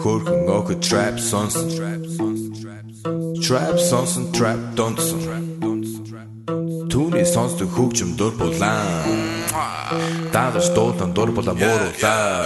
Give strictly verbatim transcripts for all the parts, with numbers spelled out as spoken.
Хөрхөн охид trap сонсон. Trap сонсон, trap донсон. Түүний сонсдог хөгжим дур булаан. Дагаж дуулан дур булаа мууруулаа.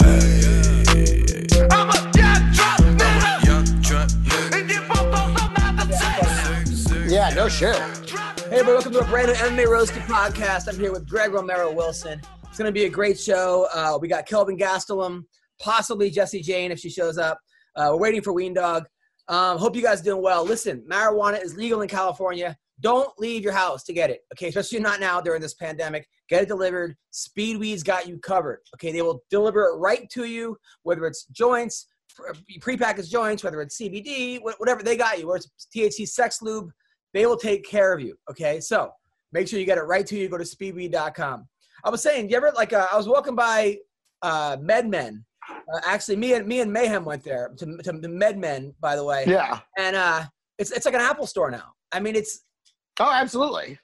Yeah, no shit. Hey, everybody, welcome to a brand new M M A Roasted podcast. I'm here with Greg Romero Wilson. It's going to be a great show. Uh, we got Kelvin Gastelum, possibly Jesse Jane if she shows up. Uh, we're waiting for Ween Dog. Um, hope you guys are doing well. Listen, marijuana is legal in California. Don't leave your house to get it, okay? Especially not now during this pandemic. Get it delivered. Speedweed's got you covered, okay? They will deliver it right to you, whether it's joints, prepackaged joints, whether it's C B D, whatever, they got you. Whether it's T H C sex lube, they will take care of you, okay? So make sure you get it right to you. Go to speedweed dot com. I was saying, you ever, like, uh, I was walking by uh, MedMen. Uh, actually, me and me and Mayhem went there to, to the MedMen, by the way. Yeah. And uh, it's it's like an Apple store now. I mean, it's. Oh, absolutely.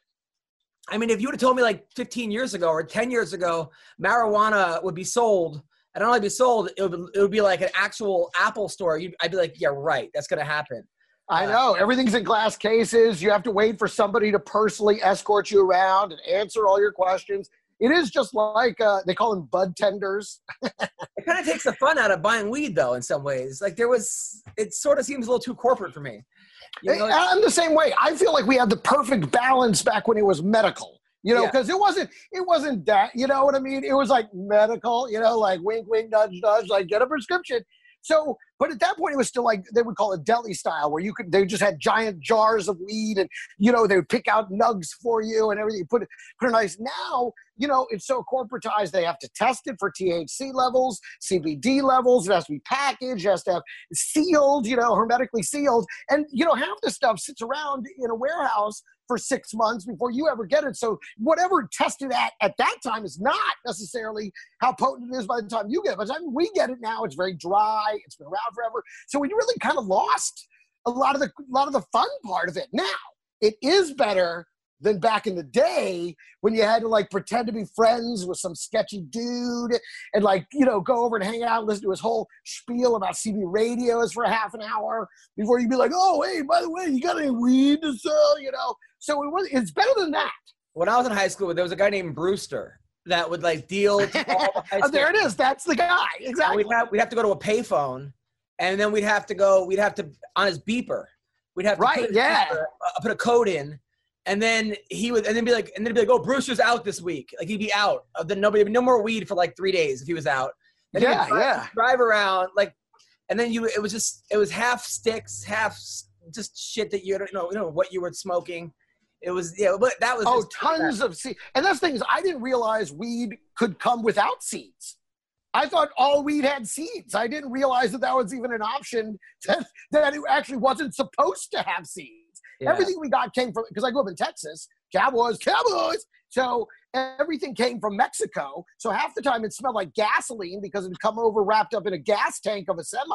I mean, if you would have told me like fifteen years ago or ten years ago, marijuana would be sold, and not only be sold, it would, it would be like an actual Apple store. You'd, I'd be like, yeah, right, that's going to happen. I know. Everything's in glass cases. You have to wait for somebody to personally escort you around and answer all your questions. It is just like, uh, they call them bud tenders. It kind of takes the fun out of buying weed, though, in some ways. Like, there was, it sort of seems a little too corporate for me. You know, I'm the same way. I feel like we had the perfect balance back when it was medical, you know, because yeah. it wasn't, it wasn't that, you know what I mean? It was like medical, you know, like wink, wink, nudge, nudge, like get a prescription. So, but at that point, it was still like, they would call it deli style, where you could, they just had giant jars of weed and, you know, they would pick out nugs for you and everything. Put it, put it nice. Now, you know, it's so corporatized. They have to test it for T H C levels, C B D levels. It has to be packaged. It has to have sealed, you know, hermetically sealed. And, you know, half the stuff sits around in a warehouse for six months before you ever get it. So whatever tested at at that time is not necessarily how potent it is by the time you get it. By the time we get it now, it's very dry. It's been around forever. So we really kind of lost a lot of the a lot of the fun part of it. Now, it is better than back in the day when you had to like pretend to be friends with some sketchy dude and like, you know, go over and hang out and listen to his whole spiel about C B radios for half an hour before you'd be like, oh, hey, by the way, you got any weed to sell, you know? So it was, it's better than that. When I was in high school, there was a guy named Brewster that would like deal to all the high school. Oh, there it is. That's the guy. Exactly. We'd have, we'd have to go to a payphone, and then we'd have to go, we'd have to, on his beeper, we'd have to right, put, yeah. beeper, uh, put a code in. And then he would, and then be like, and then he'd be like, "Oh, Brewster's out this week." Like he'd be out. Uh, then nobody, no more weed for like three days if he was out. Then yeah, drive, yeah. Drive around like, and then you, it was just, it was half sticks, half just shit that you don't know, you know what you were smoking. It was, yeah, but that was. Oh, tons of seeds. And that's the thing is, I didn't realize weed could come without seeds. I thought all weed had seeds. I didn't realize that that was even an option. That that it actually wasn't supposed to have seeds. Yeah. Everything we got came from, because I grew up in Texas, Cowboys, Cowboys. So everything came from Mexico. So half the time it smelled like gasoline because it had come over wrapped up in a gas tank of a semi.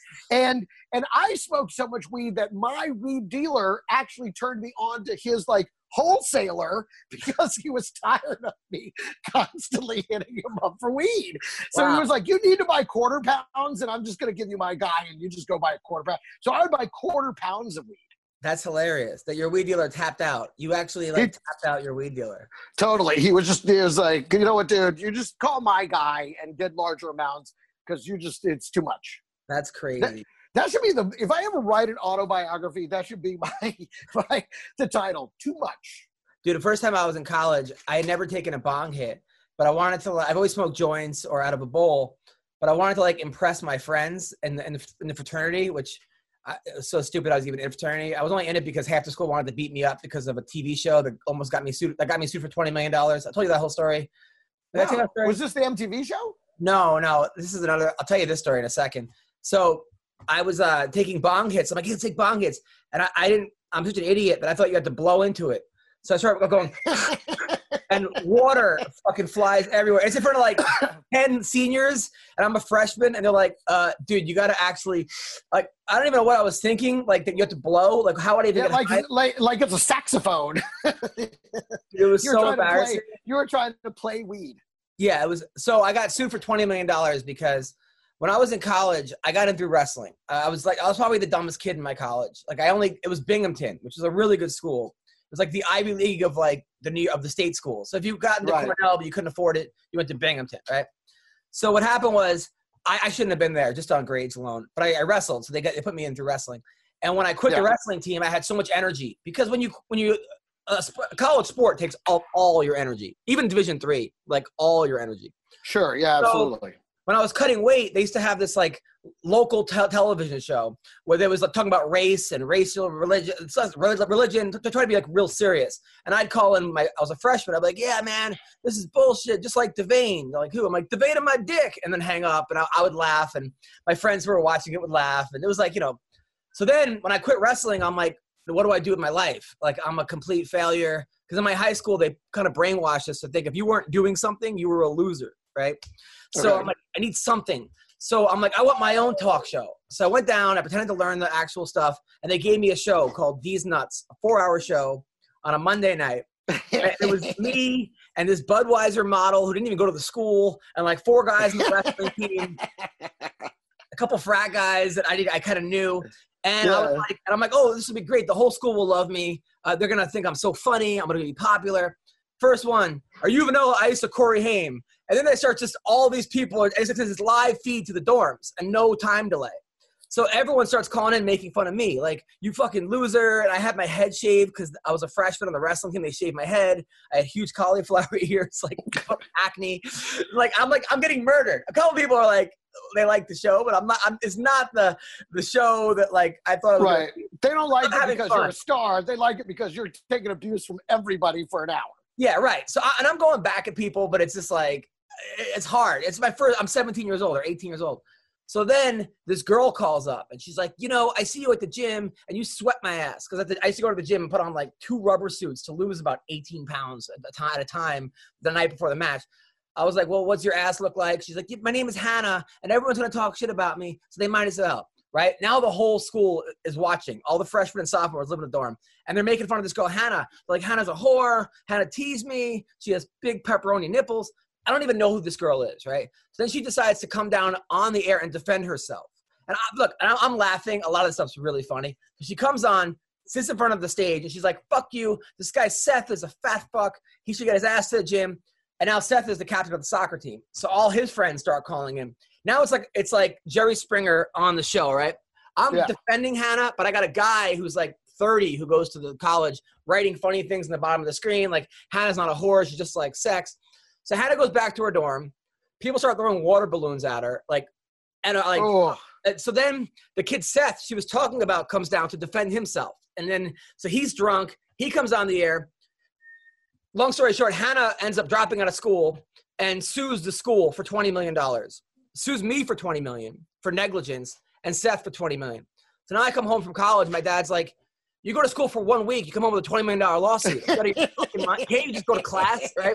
And and I smoked so much weed that my weed dealer actually turned me on to his like wholesaler because he was tired of me constantly hitting him up for weed. So wow. He was like, you need to buy quarter pounds and I'm just going to give you my guy and you just go buy a quarter pound. So I would buy quarter pounds of weed. That's hilarious that your weed dealer tapped out. You actually like he, tapped out your weed dealer. Totally. He was just, he was like, you know what, dude, you just call my guy and get larger amounts because you just, it's too much. That's crazy. That, that should be the, if I ever write an autobiography, that should be my, my, the title, Too Much. Dude, the first time I was in college, I had never taken a bong hit, but I wanted to, I've always smoked joints or out of a bowl, but I wanted to like impress my friends in the, in the, in the fraternity, which I, it was so stupid I was even in a fraternity. I was only in it because half the school wanted to beat me up because of a T V show that almost got me sued. That got me sued for twenty million dollars. I told you that whole story. Wow. I tell you that story. Was this the M T V show? No, no. This is another. I'll tell you this story in a second. So I was uh, taking bong hits. I'm like, let's take bong hits. And I, I didn't, I'm such an idiot that I thought you had to blow into it. So I started going, and water fucking flies everywhere. It's in front of like ten seniors, and I'm a freshman, and they're like, uh, dude, you got to actually, like, I don't even know what I was thinking, like, that you have to blow. Like, how would I even yeah, like, like, like it's a saxophone. It was so embarrassing. Play, you were trying to play weed. Yeah, it was. So I got sued for twenty million dollars because when I was in college, I got in through wrestling. Uh, I was like, I was probably the dumbest kid in my college. Like I only, it was Binghamton, which is a really good school. It was like the Ivy League of like the New of the state schools. So if you got into Right. Cornell but you couldn't afford it, you went to Binghamton, right? So what happened was I, I shouldn't have been there just on grades alone, but I, I wrestled, so they got they put me in through wrestling. And when I quit Yeah. the wrestling team, I had so much energy because when you when you a sp- college sport takes all, all your energy, even Division three, like all your energy. Sure. Yeah, So- absolutely. When I was cutting weight, they used to have this like local te- television show where they was like, talking about race and racial religion, religion to try to be like real serious. And I'd call in my, I was a freshman. I'd be like, yeah, man, this is bullshit. Just like Devane. They're like, who? I'm like, Devane on my dick. And then hang up. And I, I would laugh. And my friends who were watching it would laugh. And it was like, you know, so then when I quit wrestling, I'm like, what do I do with my life? Like I'm a complete failure. Because in my high school, they kind of brainwashed us to think if you weren't doing something, you were a loser, right? So Okay. I'm like, I need something. So I'm like, I want my own talk show. So I went down, I pretended to learn the actual stuff, and they gave me a show called These Nuts, a four-hour show on a Monday night. And it was me and this Budweiser model who didn't even go to the school, and like four guys in the wrestling team, a couple frat guys that I did, I kind of knew. And I was Yeah. like, and I'm like, oh, this will be great. The whole school will love me. Uh, they're gonna think I'm so funny. I'm gonna be popular. First one, are you Vanilla Ice or Corey Haim? And then they start just all these people. It's like this live feed to the dorms and no time delay. So everyone starts calling in, making fun of me. Like, you fucking loser. And I had my head shaved because I was a freshman on the wrestling team. They shaved my head. I had huge cauliflower ears, like acne. Like, I'm like, I'm getting murdered. A couple people are like, they like the show, but I'm not, I'm, it's not the the show that like I thought it was. Right. They don't like I'm it having because fun. you're a star. They like it because you're taking abuse from everybody for an hour. Yeah, right. So, I, and I'm going back at people, but it's just like, it's hard. It's my first, I'm seventeen years old or eighteen years old. So then this girl calls up and she's like, you know, I see you at the gym and you sweat my ass. Cause I used to go to the gym and put on like two rubber suits to lose about eighteen pounds at a time, at a time the night before the match. I was like, well, what's your ass look like? She's like, yeah, my name is Hannah and everyone's going to talk shit about me. So they might as well. Right now, the whole school is watching. All the freshmen and sophomores live in the dorm, and they're making fun of this girl, Hannah. They're like, Hannah's a whore. Hannah teased me. She has big pepperoni nipples. I don't even know who this girl is, right? So then she decides to come down on the air and defend herself. And I, look, I'm laughing. A lot of this stuff's really funny. She comes on, sits in front of the stage, and she's like, fuck you. This guy Seth is a fat fuck. He should get his ass to the gym. And now Seth is the captain of the soccer team. So all his friends start calling him. Now it's like it's like Jerry Springer on the show, right? I'm Yeah. defending Hannah, but I got a guy who's like thirty who goes to the college writing funny things in the bottom of the screen. Like, Hannah's not a whore. She's just like sex. So Hannah goes back to her dorm. People start throwing water balloons at her. Like, and uh, like, Oh, and so then the kid Seth she was talking about comes down to defend himself. And then, so he's drunk. He comes on the air. Long story short, Hannah ends up dropping out of school and sues the school for twenty million dollars. Sues me for twenty million dollars for negligence and Seth for twenty million dollars. So now I come home from college. My dad's like, you go to school for one week, you come home with a twenty million dollars lawsuit. You gotta, fucking mind. Can't you just go to class, right?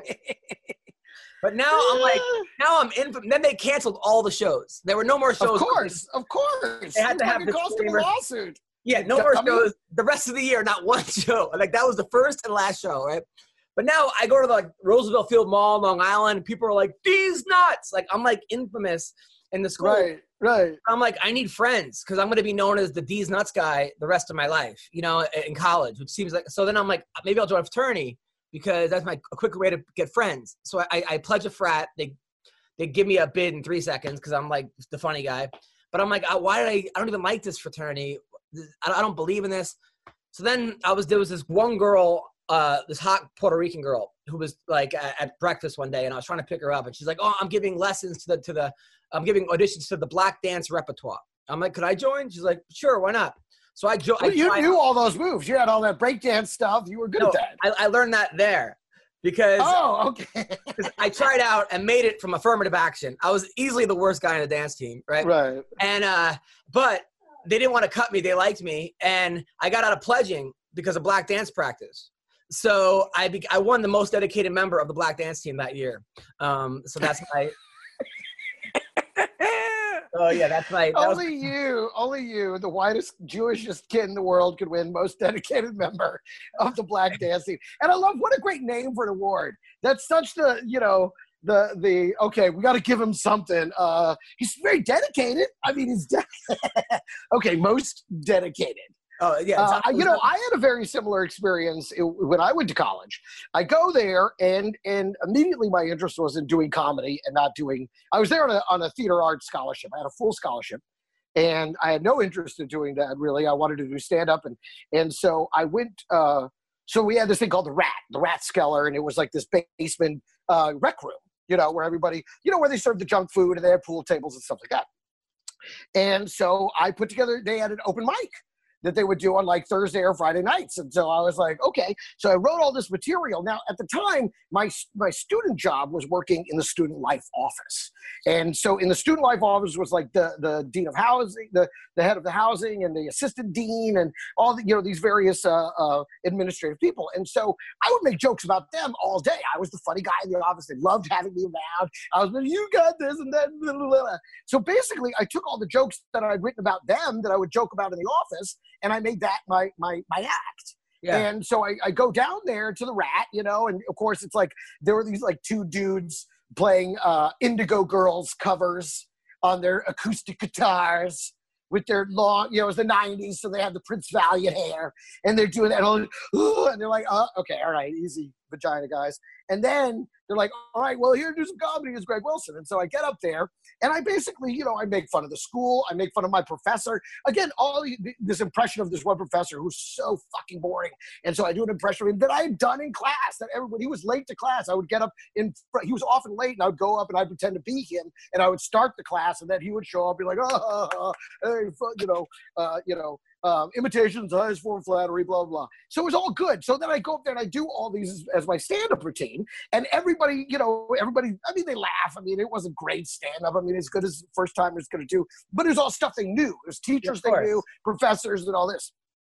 But now I'm like, now I'm in. Then they canceled all the shows. There were no more shows. of course, of course. They had to You have fucking cost them a disclaimer. lawsuit. Yeah, no more Dummy. shows. The rest of the year, not one show. Like, that was the first and last show, right? But now I go to the like, Roosevelt Field Mall, Long Island, and people are like, these nuts. Like, I'm like infamous in the school. Right, right. I'm like, I need friends because I'm going to be known as the D's Nuts guy the rest of my life, you know, in college, which seems like, so then I'm like, maybe I'll join a fraternity because that's my a quicker way to get friends. So I, I pledge a frat. They they give me a bid in three seconds because I'm like the funny guy. But I'm like, why did I, I don't even like this fraternity. I don't, I don't believe in this. So then I was, there was this one girl, uh, this hot Puerto Rican girl who was like at, at breakfast one day and I was trying to pick her up and she's like, oh, I'm giving lessons to the, to the, I'm giving auditions to the black dance repertoire. I'm like, could I join? She's like, sure, why not? So I joined. Well, you knew all those moves. You had all that breakdance stuff. You were good No, at that. I, I learned that there because Oh, okay. 'cause I tried out and made it from affirmative action. I was easily the worst guy in the dance team, right? Right. And, uh, but they didn't want to cut me. They liked me. And I got out of pledging because of black dance practice. So I be, I won the most dedicated member of the black dance team that year. Um, so that's my, oh yeah, that's my, that was, Only you, only you, the whitest, Jewishest kid in the world could win most dedicated member of the black dance team. And I love, what a great name for an award. That's such the, you know, the the okay, we got to give him something. Uh, he's very dedicated. I mean, he's de- okay, most dedicated. Oh yeah, uh, you know, I had a very similar experience when I went to college. I go there, and and immediately my interest was in doing comedy and not doing. I was there on a on a theater arts scholarship. I had a full scholarship, and I had no interest in doing that really. I wanted to do stand up, and and so I went. Uh, so we had this thing called the Rat, the Rat Skeller, and it was like this basement uh, rec room, you know, where everybody, you know, where they served the junk food and they had pool tables and stuff like that. And so I put together. They had an open mic that they would do on like Thursday or Friday nights. And so I was like, okay. So I wrote all this material. Now, at the time, my my student job was working in the student life office. And so in the student life office was like the, the dean of housing, the, the head of the housing and the assistant dean and all the, you know, these various uh, uh, administrative people. And so I would make jokes about them all day. I was the funny guy in the office. They loved having me around. I was like, you got this and that. Blah, blah, blah. So basically, I took all the jokes that I'd written about them that I would joke about in the office, and I made that my my my act. Yeah. And so I, I go down there to the Rat, you know, and of course it's like there were these like two dudes playing uh, Indigo Girls covers on their acoustic guitars with their long, you know, it was the nineties, so they had the Prince Valiant hair, and they're doing that, and, all, and they're like, oh, okay, all right, easy, vagina guys. And then they're like, all right, well, here to do some comedy is Greg Wilson. And so I get up there, and I basically, you know, I make fun of the school. I make fun of my professor. Again, all this impression of this one professor who's so fucking boring. And so I do an impression of him that I had done in class, that everybody, he was late to class. I would get up in front, he was often late, and I would go up and I'd pretend to be him, and I would start the class, and then he would show up, be like, oh, hey, you know, uh, you know, Um, imitations, highest form flattery, blah, blah. So it was all good. So then I go up there and I do all these as, as my stand-up routine. And everybody, you know, everybody, I mean, they laugh. I mean, it wasn't great stand-up. I mean, as good as first-timers going to do. But it was all stuff they knew. It was teachers they knew, professors and all this.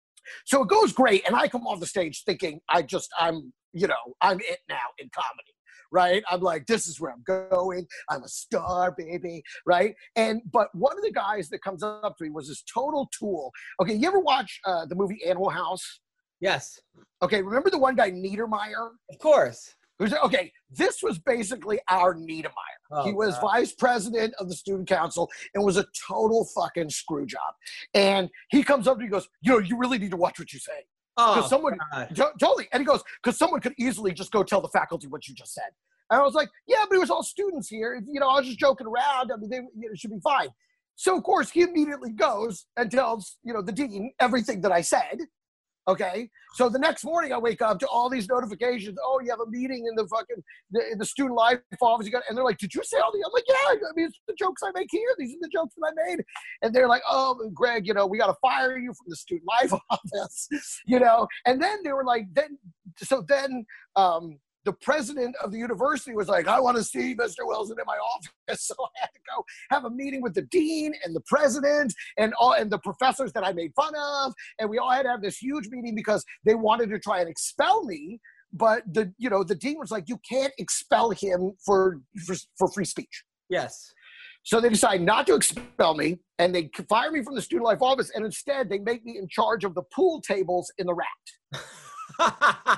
So it goes great. And I come off the stage thinking, I just, I'm, you know, I'm it now in comedy. Right? I'm like, this is where I'm going. I'm a star, baby. Right? And, but one of the guys that comes up to me was this total tool. Okay. You ever watch uh, the movie Animal House? Yes. Okay. Remember the one guy, Niedermeyer? Of course. Who's, okay. This was basically our Niedermeyer. Oh, he was God. vice president of the student council and was a total fucking screw job. And he comes up to me and goes, you know, you really need to watch what you say. Because oh, someone, to- totally. And he goes, because someone could easily just go tell the faculty what you just said. And I was like, yeah, but it was all students here. You know, I was just joking around. I mean, they, you know, it should be fine. So, of course, he immediately goes and tells, you know, the dean everything that I said. Okay. So the next morning I wake up to all these notifications. Oh, you have a meeting in the fucking, the, in the student life office. You got, and they're like, did you say all the, I'm like, yeah, I mean, it's the jokes I make here. These are the jokes that I made. And they're like, oh, Greg, you know, we got to fire you from the student life office, you know? And then they were like, then, so then, um, the president of the university was like, I want to see Mister Wilson in my office. So I had to go have a meeting with the dean and the president and all and the professors that I made fun of. And we all had to have this huge meeting because they wanted to try and expel me. But the, you know, the dean was like, you can't expel him for, for, for free speech. Yes. So they decided not to expel me, and they fire me from the student life office. And instead they make me in charge of the pool tables in the Rat.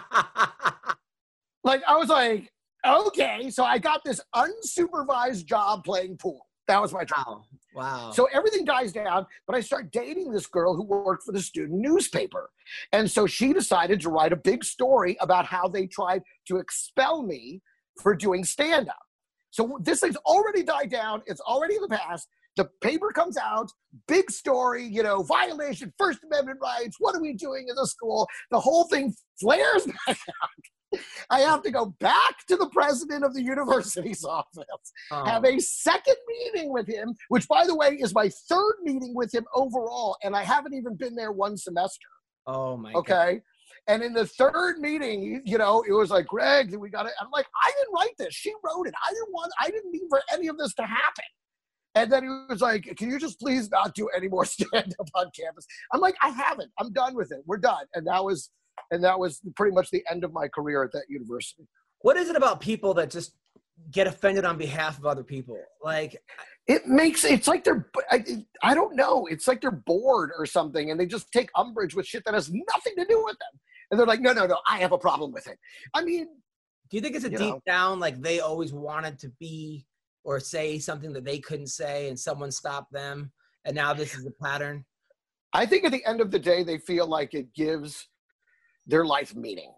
Like, I was like, okay. So I got this unsupervised job playing pool. That was my job. Wow. Wow. So everything dies down, but I start dating this girl who worked for the student newspaper. And so she decided to write a big story about how they tried to expel me for doing stand-up. So this thing's already died down. It's already in the past. The paper comes out, big story, you know, violation, First Amendment rights. What are we doing in the school? The whole thing flares back out. I have to go back to the president of the university's office, oh. have a second meeting with him, which, by the way, is my third meeting with him overall, and I haven't even been there one semester. Oh, my okay? God. Okay? And in the third meeting, you know, it was like, Greg, we got it. I'm like, I didn't write this. She wrote it. I didn't want, I didn't mean for any of this to happen. And then he was like, can you just please not do any more stand-up on campus? I'm like, I haven't. I'm done with it. We're done. And that was... And that was pretty much the end of my career at that university. What is it about people that just get offended on behalf of other people? Like, it makes, it's like they're, I, I don't know. It's like they're bored or something, and they just take umbrage with shit that has nothing to do with them. And they're like, no, no, no, I have a problem with it. I mean, Do you think it's a You deep know. down, like they always wanted to be or say something that they couldn't say and someone stopped them, and now this is the pattern? I think at the end of the day, they feel like it gives their life meaning.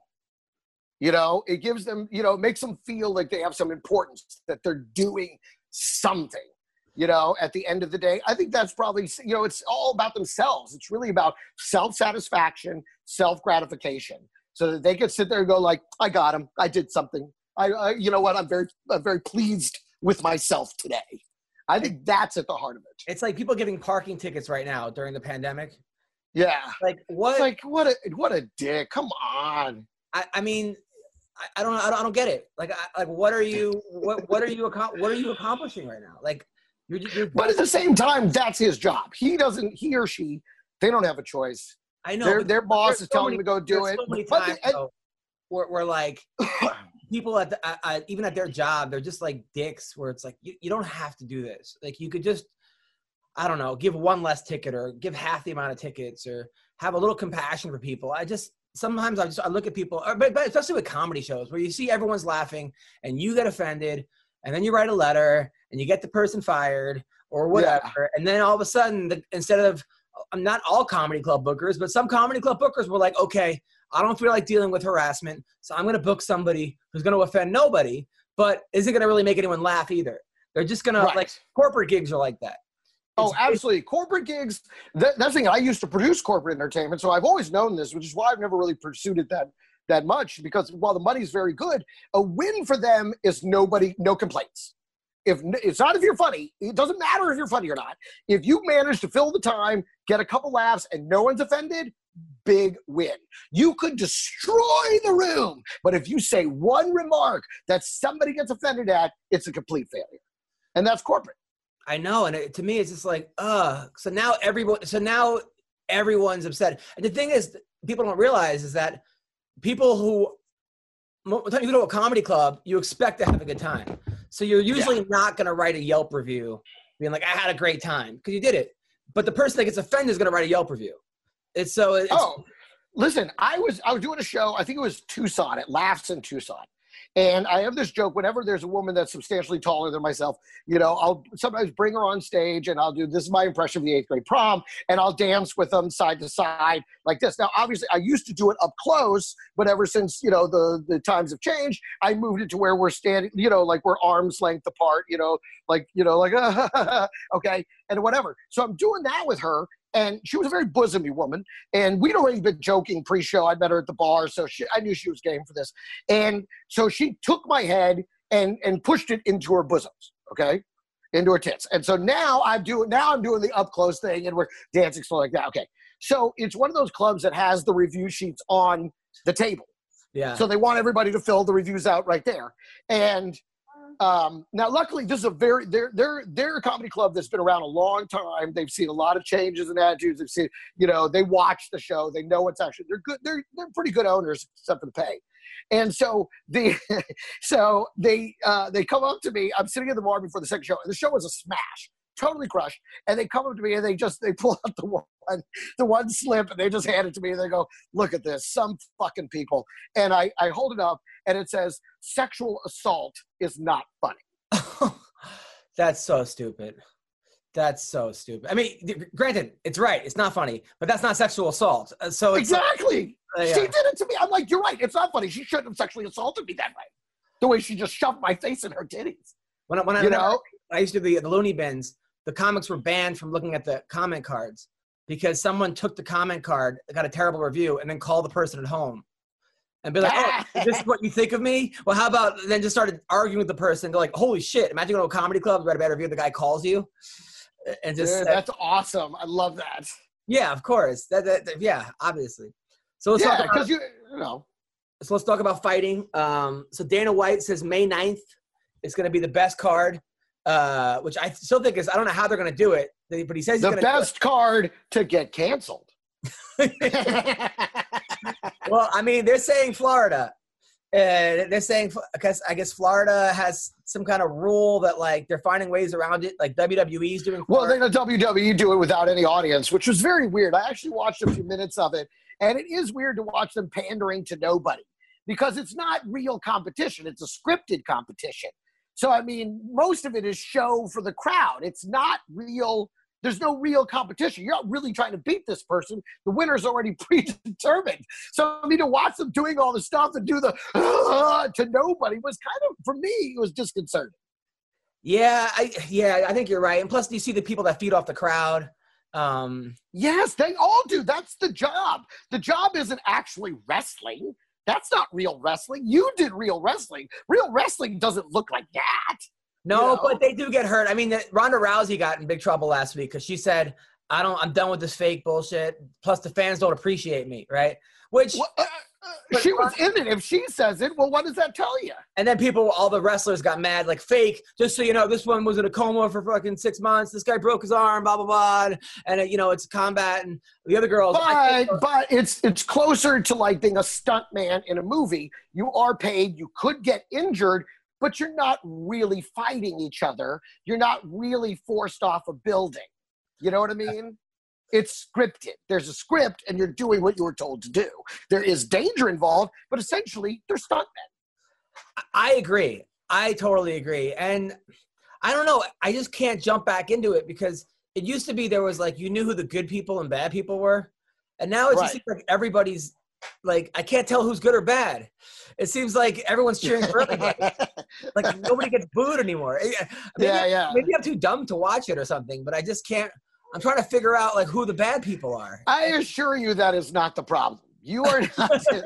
You know, it gives them, you know, it makes them feel like they have some importance, that they're doing something, you know, at the end of the day. I think that's probably, you know, it's all about themselves. It's really about self-satisfaction, self-gratification, so that they can sit there and go like, I got him. I did something. I, I you know what? I'm very, I'm very pleased with myself today. I think that's at the heart of it. It's like people giving parking tickets right now during the pandemic. Yeah. Like what? It's like, what a, what a dick. Come on. I, I mean, I, I don't, I don't, I don't get it. Like, I, like, what are you, what, what are you, what are you accomplishing right now? Like, you're, you're. But at the same time, that's his job. He doesn't, he or she, they don't have a choice. I know Their, their boss there's is so telling many- them to go do there's it. So many But times, the- though, where, where like people at the, uh, uh, even at their job, they're just like dicks. Where it's like you, you don't have to do this. Like you could just, I don't know, give one less ticket or give half the amount of tickets or have a little compassion for people. I just sometimes I just I look at people, or, but, but especially with comedy shows where you see everyone's laughing and you get offended, and then you write a letter and you get the person fired or whatever, Yeah. and then all of a sudden, the, instead of I'm not all comedy club bookers, but some comedy club bookers were like, okay, I don't feel like dealing with harassment, so I'm going to book somebody who's going to offend nobody, but isn't going to really make anyone laugh either. They're just going Right. to, like, corporate gigs are like that. Oh, It's- absolutely. Corporate gigs, that, that's the thing. I used to produce corporate entertainment, so I've always known this, which is why I've never really pursued it that that much, because while the money's very good, a win for them is nobody, no complaints. If it's not if you're funny, it doesn't matter if you're funny or not. If you manage to fill the time, get a couple laughs, and no one's offended, big win. You could destroy the room, but if you say one remark that somebody gets offended at, it's a complete failure. And that's corporate. I know, and it, to me, it's just like, uh. So now everyone, so now everyone's upset. And the thing is, people don't realize is that people who, when you go to a comedy club, you expect to have a good time. So you're usually Yeah. not going to write a Yelp review, being like, I had a great time, because you did it. But the person that gets offended is going to write a Yelp review. It's so. It's, Oh, listen, I was I was doing a show, I think it was Tucson, it Laughs in Tucson. And I have this joke, whenever there's a woman that's substantially taller than myself, you know, I'll sometimes bring her on stage and I'll do, this is my impression of the eighth grade prom, and I'll dance with them side to side like this. Now, obviously, I used to do it up close, but ever since, you know, the, the times have changed, I moved it to where we're standing, you know, like we're arm's length apart, you know, like, you know, like, okay, and whatever. So I'm doing that with her. And she was a very bosomy woman. And we'd already been joking pre-show. I met her at the bar, so she, I knew she was game for this. And so she took my head and, and pushed it into her bosoms, okay, into her tits. And so now I'm doing now I'm doing the up-close thing, and we're dancing stuff like that. Okay, so it's one of those clubs that has the review sheets on the table. yeah. So they want everybody to fill the reviews out right there. And um, now, luckily, this is a very they're they're they're a comedy club that's been around a long time. They've seen a lot of changes in attitudes. They've seen, you know, they watch the show. They know what's actually they're good. They're they're pretty good owners, except for the pay. And so they so they uh, they come up to me. I'm sitting in the bar before the second show, and the show was a smash, totally crushed. And they come up to me and they just they pull out the one the one slip and they just hand it to me and they go, "Look at this, some fucking people." And I I hold it up and it says, "Sexual assault is not funny." That's so stupid. That's so stupid. I mean, th- granted, it's right. It's not funny, but that's not sexual assault. Uh, So it's Exactly. Uh, yeah. She did it to me. I'm like, you're right. It's not funny. She shouldn't have sexually assaulted me that way. The way she just shoved my face in her titties. when I, when I, You whenever know? I used to be at the Looney Bins, the comics were banned from looking at the comment cards because someone took the comment card, got a terrible review, and then called the person at home and be like, "Oh, is this what you think of me?" Well, how about then just started arguing with the person? They're like, "Holy shit! Imagine going to a comedy club, write a bad review, the guy calls you, and just Dude, uh, that's awesome. I love that. yeah, of course, that, that, that- yeah, obviously." So let's Yeah, talk about because you, you know. So let's talk about fighting. Um, so Dana White says May ninth is going to be the best card, uh, which I still think is, I don't know how they're going to do it, but he says he's The going to best card to get canceled. Well, I mean, they're saying Florida. Uh, they're saying, because I guess Florida has some kind of rule that, like, they're finding ways around it, like W W E's doing. Well, Florida. they let W W E do it without any audience, which was very weird. I actually watched a few minutes of it, and it is weird to watch them pandering to nobody. because it's not real competition. It's a scripted competition. So, I mean, most of it is show for the crowd. It's not real. There's no real competition. You're not really trying to beat this person. The winner's already predetermined. So, I mean, to watch them doing all the stuff and do the uh, to nobody was kind of, for me, it was disconcerting. Yeah, I yeah, I think you're right. And plus, you see the people that feed off the crowd. Um, yes, they all do. That's the job. The job isn't actually wrestling. That's not real wrestling. You did real wrestling. Real wrestling doesn't look like that. No, you know? But they do get hurt. I mean, Ronda Rousey got in big trouble last week because she said, "I don't. I'm done with this fake bullshit. Plus, the fans don't appreciate me." Right? Which well, uh, uh, she was in it. If she says it, well, what does that tell you? And then people, all the wrestlers got mad, like, fake. Just so you know, this one was in a coma for fucking six months. This guy broke his arm. Blah blah blah. And it, you know, it's combat. And the other girls. But but it's it's closer to like being a stunt man in a movie. You are paid. You could get injured, but you're not really fighting each other. You're not really forced off a building. You know what I mean? It's scripted. There's a script, and you're doing what you were told to do. There is danger involved, but essentially, they're stuntmen. I agree. I totally agree. And I don't know. I just can't jump back into it because it used to be there was like you knew who the good people and bad people were. And now it just Right. seems like everybody's like, I can't tell who's good or bad. It seems like everyone's cheering for everybody. Like nobody gets booed anymore. Maybe, Yeah, yeah. Maybe I'm too dumb to watch it or something, but I just can't. I'm trying to figure out like who the bad people are. I assure you that is not the problem. You are not.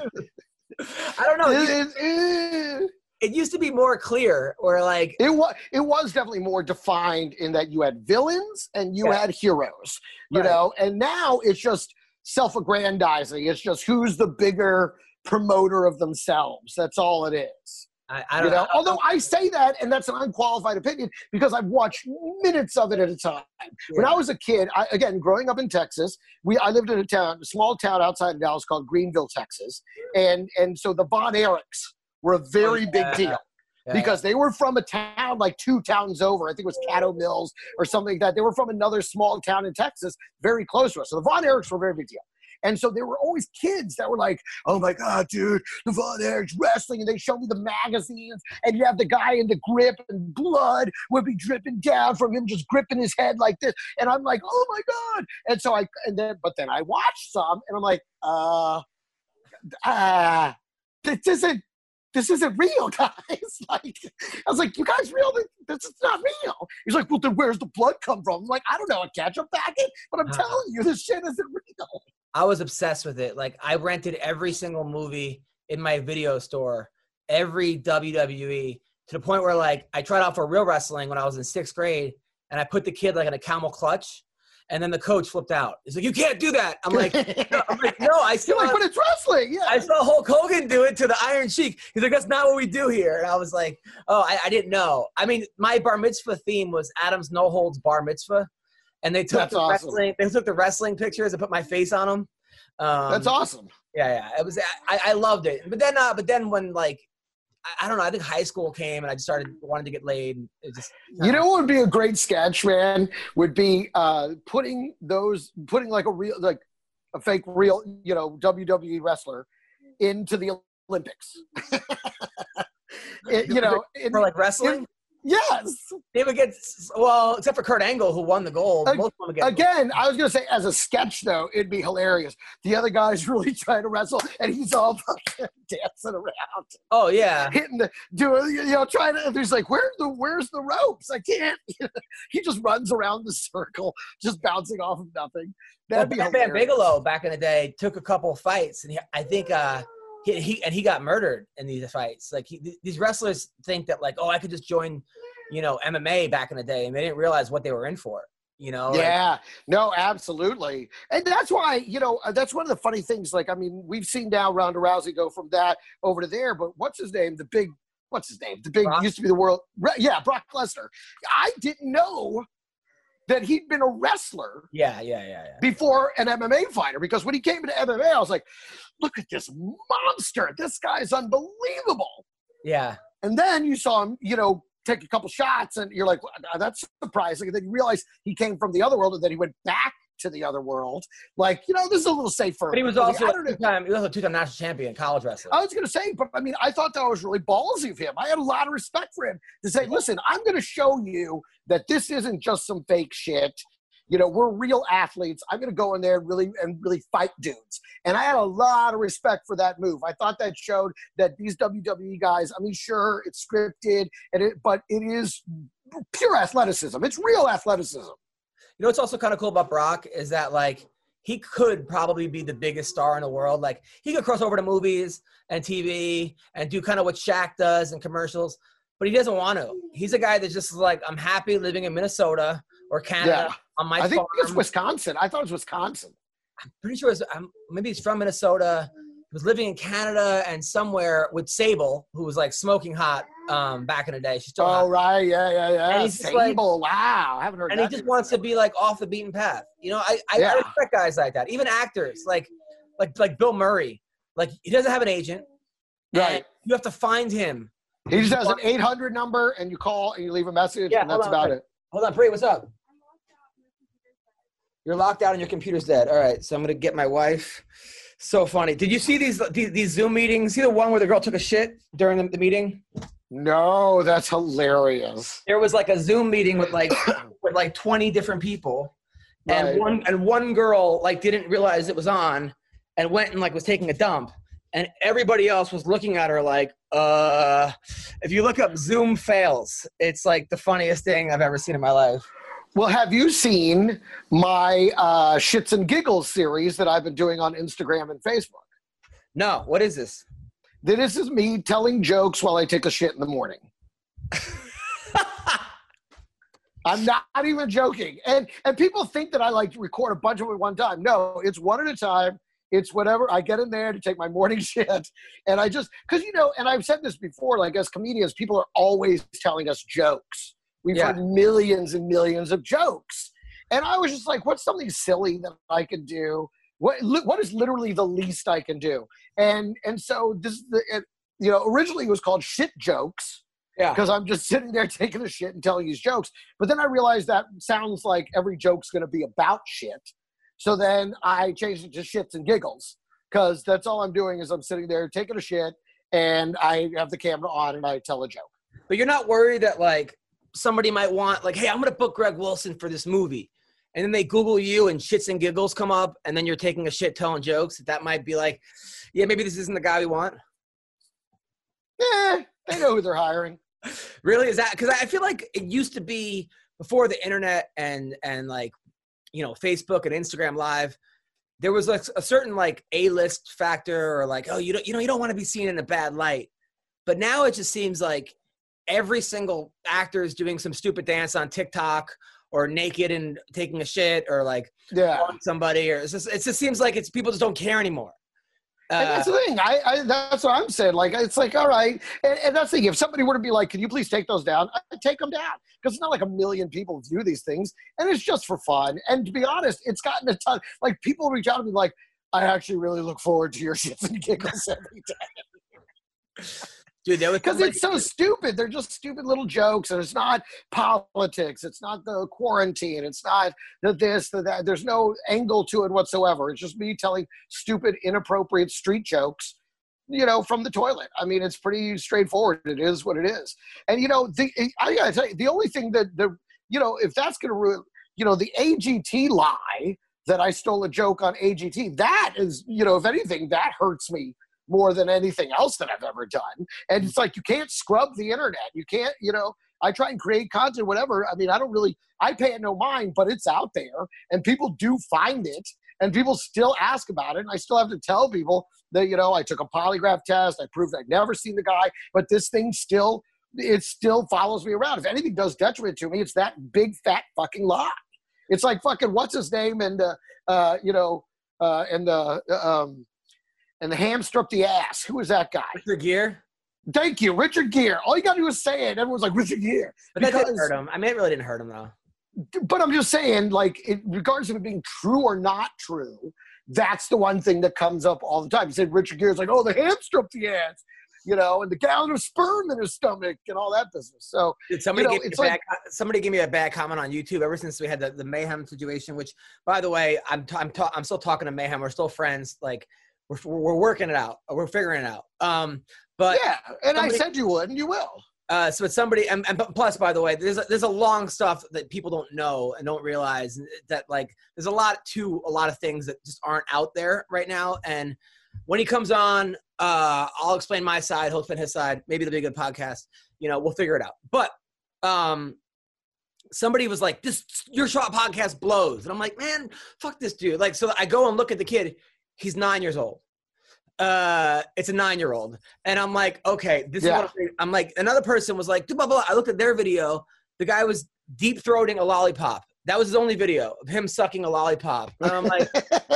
I don't know. It, It, it, it, it used to be more clear or like. it was it was definitely more defined in that you had villains and you Yeah. had heroes, you Right. know, and now it's just self-aggrandizing. It's just who's the bigger promoter of themselves. That's all it is. I, I You don't know, know. although I say that, and that's an unqualified opinion because I've watched minutes of it at a time. When Yeah. I was a kid, I, again, growing up in Texas, we I lived in a town, a small town outside of Dallas called Greenville, Texas, and and so the Von Erichs were a very Oh, big yeah. deal Yeah. because they were from a town like two towns over. I think it was Caddo Mills or something like that. They were from another small town in Texas, very close to us. So the Von Erichs were a very big deal. And so there were always kids that were like, oh my God, dude, the Von Erichs wrestling. And they showed me the magazines. And you have the guy in the grip and blood would be dripping down from him just gripping his head like this. And I'm like, oh my God. And so I, and then, but then I watched some and I'm like, uh, uh, this isn't, this isn't real, guys. Like, I was like, you guys real? This is not real. He's like, well, then where's the blood come from? I'm like, I don't know, a ketchup packet? But I'm Uh. telling you, this shit isn't real. I was obsessed with it. Like I rented every single movie in my video store, every W W E, to the point where like I tried out for real wrestling when I was in sixth grade, and I put the kid like in a camel clutch, and then the coach flipped out. He's like, "You can't do that." I'm like, no, I'm like, no, I You're still like, but it's wrestling. Yeah. I saw Hulk Hogan do it to the Iron Sheik. He's like, that's not what we do here. And I was like, oh, I, I didn't know. I mean, my bar mitzvah theme was Adam's No Holds Bar Mitzvah. And they took That's the awesome. wrestling, they took the wrestling pictures and put my face on them. Um, That's awesome. Yeah, yeah. It was, I, I loved it. But then, uh, but then when like, I, I don't know, I think high school came and I just started wanting to get laid. And it just, You know what would be a great sketch, man? Would be uh, putting those, putting like a real, like a fake real, you know, W W E wrestler into the Olympics. It- you know, in- for like wrestling. in- yes. They would get, well, except for Kurt Angle, who won the gold. Ag- Most of them would get Again, I was going to say, as a sketch, though, it'd be hilarious. The other guy's really trying to wrestle, and he's all fucking dancing around, Oh, yeah. hitting the, doing, you know, trying to, and he's like, where's the, where's the ropes? I can't. He just runs around the circle, just bouncing off of nothing. That'd well, be Bam Bam hilarious. Bigelow back in the day took a couple of fights, and he, I think uh, he, he and he got murdered in these fights. Like he, these wrestlers think that like, oh, I could just join, you know, M M A back in the day, and they didn't realize what they were in for. You know? Like, Yeah, no, absolutely. And that's why, you know, uh, that's one of the funny things. Like, I mean, we've seen now Ronda Rousey go from that over to there, but what's his name? The big, what's his name? The big, Brock? used to be the world. Re- yeah, Brock Lesnar. I didn't know that he'd been a wrestler yeah, yeah, yeah, yeah. before an M M A fighter, because when he came into M M A, I was like, look at this monster. This guy's unbelievable. Yeah. And then you saw him, you know, take a couple shots, and you're like, well, that's surprising. And then you realize he came from the other world, and then he went back to the other world. Like, you know, this is a little safer. But he was Like, also I a don't know. two-time, he was also a two-time national champion college wrestler. I was going to say, but I mean, I thought that was really ballsy of him. I had a lot of respect for him to say, listen, I'm going to show you that this isn't just some fake shit. You know, we're real athletes. I'm going to go in there and really and really fight dudes. And I had a lot of respect for that move. I thought that showed that these W W E guys, I mean, sure, it's scripted, and it, but it is pure athleticism. It's real athleticism. You know what's also kind of cool about Brock is that, like, he could probably be the biggest star in the world. Like, he could cross over to movies and T V and do kind of what Shaq does in commercials, but he doesn't want to. He's a guy that's just like, I'm happy living in Minnesota or Canada Yeah. on my I think farm. it's Wisconsin. I thought it was Wisconsin. I'm pretty sure it's, um, maybe he's from Minnesota. He was living in Canada and somewhere with Sable, who was like smoking hot um, back in the day. She's still Oh, hot. right. Yeah, yeah, yeah. And he's just like- Sable. Wow. I haven't heard And he that just name wants to before. be like off the beaten path. You know, I, I, Yeah. I respect guys like that. Even actors like like like Bill Murray. Like, he doesn't have an agent. and Right. You have to find him. He just has an eight hundred number, and you call and you leave a message, Yeah, and that's hold on, about wait. it. Hold on, Bree, what's up? You're locked out and your computer's dead. All right, so I'm gonna get my wife. So funny. Did you see these these, these Zoom meetings? See the one where the girl took a shit during the, the meeting? No, that's hilarious. There was like a Zoom meeting with like with like twenty different people, and Right. one and one girl like didn't realize it was on, and went and like was taking a dump, and everybody else was looking at her like, uh. If you look up Zoom fails, it's like the funniest thing I've ever seen in my life. Well, have you seen my uh, Shits and Giggles series that I've been doing on Instagram and Facebook? No, what is this? This is me telling jokes while I take a shit in the morning. I'm not even joking. And and people think that I like to record a bunch of them at one time. No, it's one at a time. It's whatever. I get in there to take my morning shit. And I just, because, you know, and I've said this before, like as comedians, people are always telling us jokes. We've Yeah. heard millions and millions of jokes. And I was just like, what's something silly that I could do? What li- what is literally the least I can do? And and so this, the, it, you know, originally it was called Shit Jokes. Yeah. Because I'm just sitting there taking a shit and telling these jokes. But then I realized that sounds like every joke's going to be about shit. So then I changed it to Shits and Giggles. Because that's all I'm doing is I'm sitting there taking a shit and I have the camera on and I tell a joke. But you're not worried that like somebody might want like, hey, I'm going to book Greg Wilson for this movie. And then they Google you and Shits and Giggles come up and then you're taking a shit telling jokes. That might be like, yeah, maybe this isn't the guy we want. Eh, they know who they're hiring. Really? Is that because I feel like it used to be before the internet and and like, you know, Facebook and Instagram Live, there was like a certain like A-list factor or like, oh, you don't you know you don't want to be seen in a bad light. But now it just seems like every single actor is doing some stupid dance on TikTok or naked and taking a shit or like Yeah. on somebody or it's just it just seems like it's people just don't care anymore. And Uh, that's the thing. I, I that's what I'm saying. Like it's like, all right. And, and that's the thing. If somebody were to be like, "Can you please take those down?" I'd take them down because it's not like a million people view these things, and it's just for fun. And to be honest, it's gotten a ton. Like people reach out to me like, "I actually really look forward to your Shits and Giggles every day." dude, there was Because somebody- it's so stupid. They're just stupid little jokes, and it's not politics. It's not the quarantine. It's not the this, the that. There's no angle to it whatsoever. It's just me telling stupid, inappropriate street jokes, you know, from the toilet. I mean, it's pretty straightforward. It is what it is. And, you know, the I gotta tell you, the only thing that, the you know, if that's going to ruin, you know, the A G T lie that I stole a joke on A G T, that is, you know, if anything, that hurts me more than anything else that I've ever done. And it's like, you can't scrub the internet. You can't, you know, I try and create content, whatever. I mean, I don't really, I pay it no mind, but it's out there and people do find it and people still ask about it. And I still have to tell people that, you know, I took a polygraph test. I proved I'd never seen the guy, but this thing still, it still follows me around. If anything does detriment to me, it's that big fat fucking lie. It's like fucking, what's his name? And, uh, uh, you know, uh, and, uh, um, and the hamster up the ass. Who was that guy? Richard Gere. Thank you, Richard Gere. All you got to do is say it. Everyone's like, Richard Gere. But that didn't Because- hurt him. I mean, it really didn't hurt him though. But I'm just saying, like, it, regardless of it being true or not true, that's the one thing that comes up all the time. You said Richard Gere's like, oh, the hamster up the ass. you know, and the gallon of sperm in his stomach and all that business. So Did somebody, you know, give me it's a like, bad, somebody gave me a bad comment on YouTube ever since we had the, the Mayhem situation, which, by the way, I'm t- I'm, ta- I'm still talking to Mayhem. We're still friends. Like, we're, we're working it out. We're figuring it out. Um, but yeah, and somebody, I said you would, and you will. Uh, so it's somebody, and, and plus, by the way, there's a, there's a long stuff that people don't know and don't realize that, like, there's a lot to a lot of things that just aren't out there right now. And when he comes on, uh, I'll explain my side, he'll explain his side. Maybe it'll be a good podcast. You know, we'll figure it out. But um, somebody was like, "This Your Shot podcast blows," and I'm like, "Man, fuck this dude!" Like, so I go and look at the kid. He's nine years old. Uh, it's a nine-year-old, and I'm like, okay, this yeah. is what I'm, I'm like. Another person was like, blah, blah, blah. I looked at their video. The guy was deep throating a lollipop. That was his only video of him sucking a lollipop. And I'm like,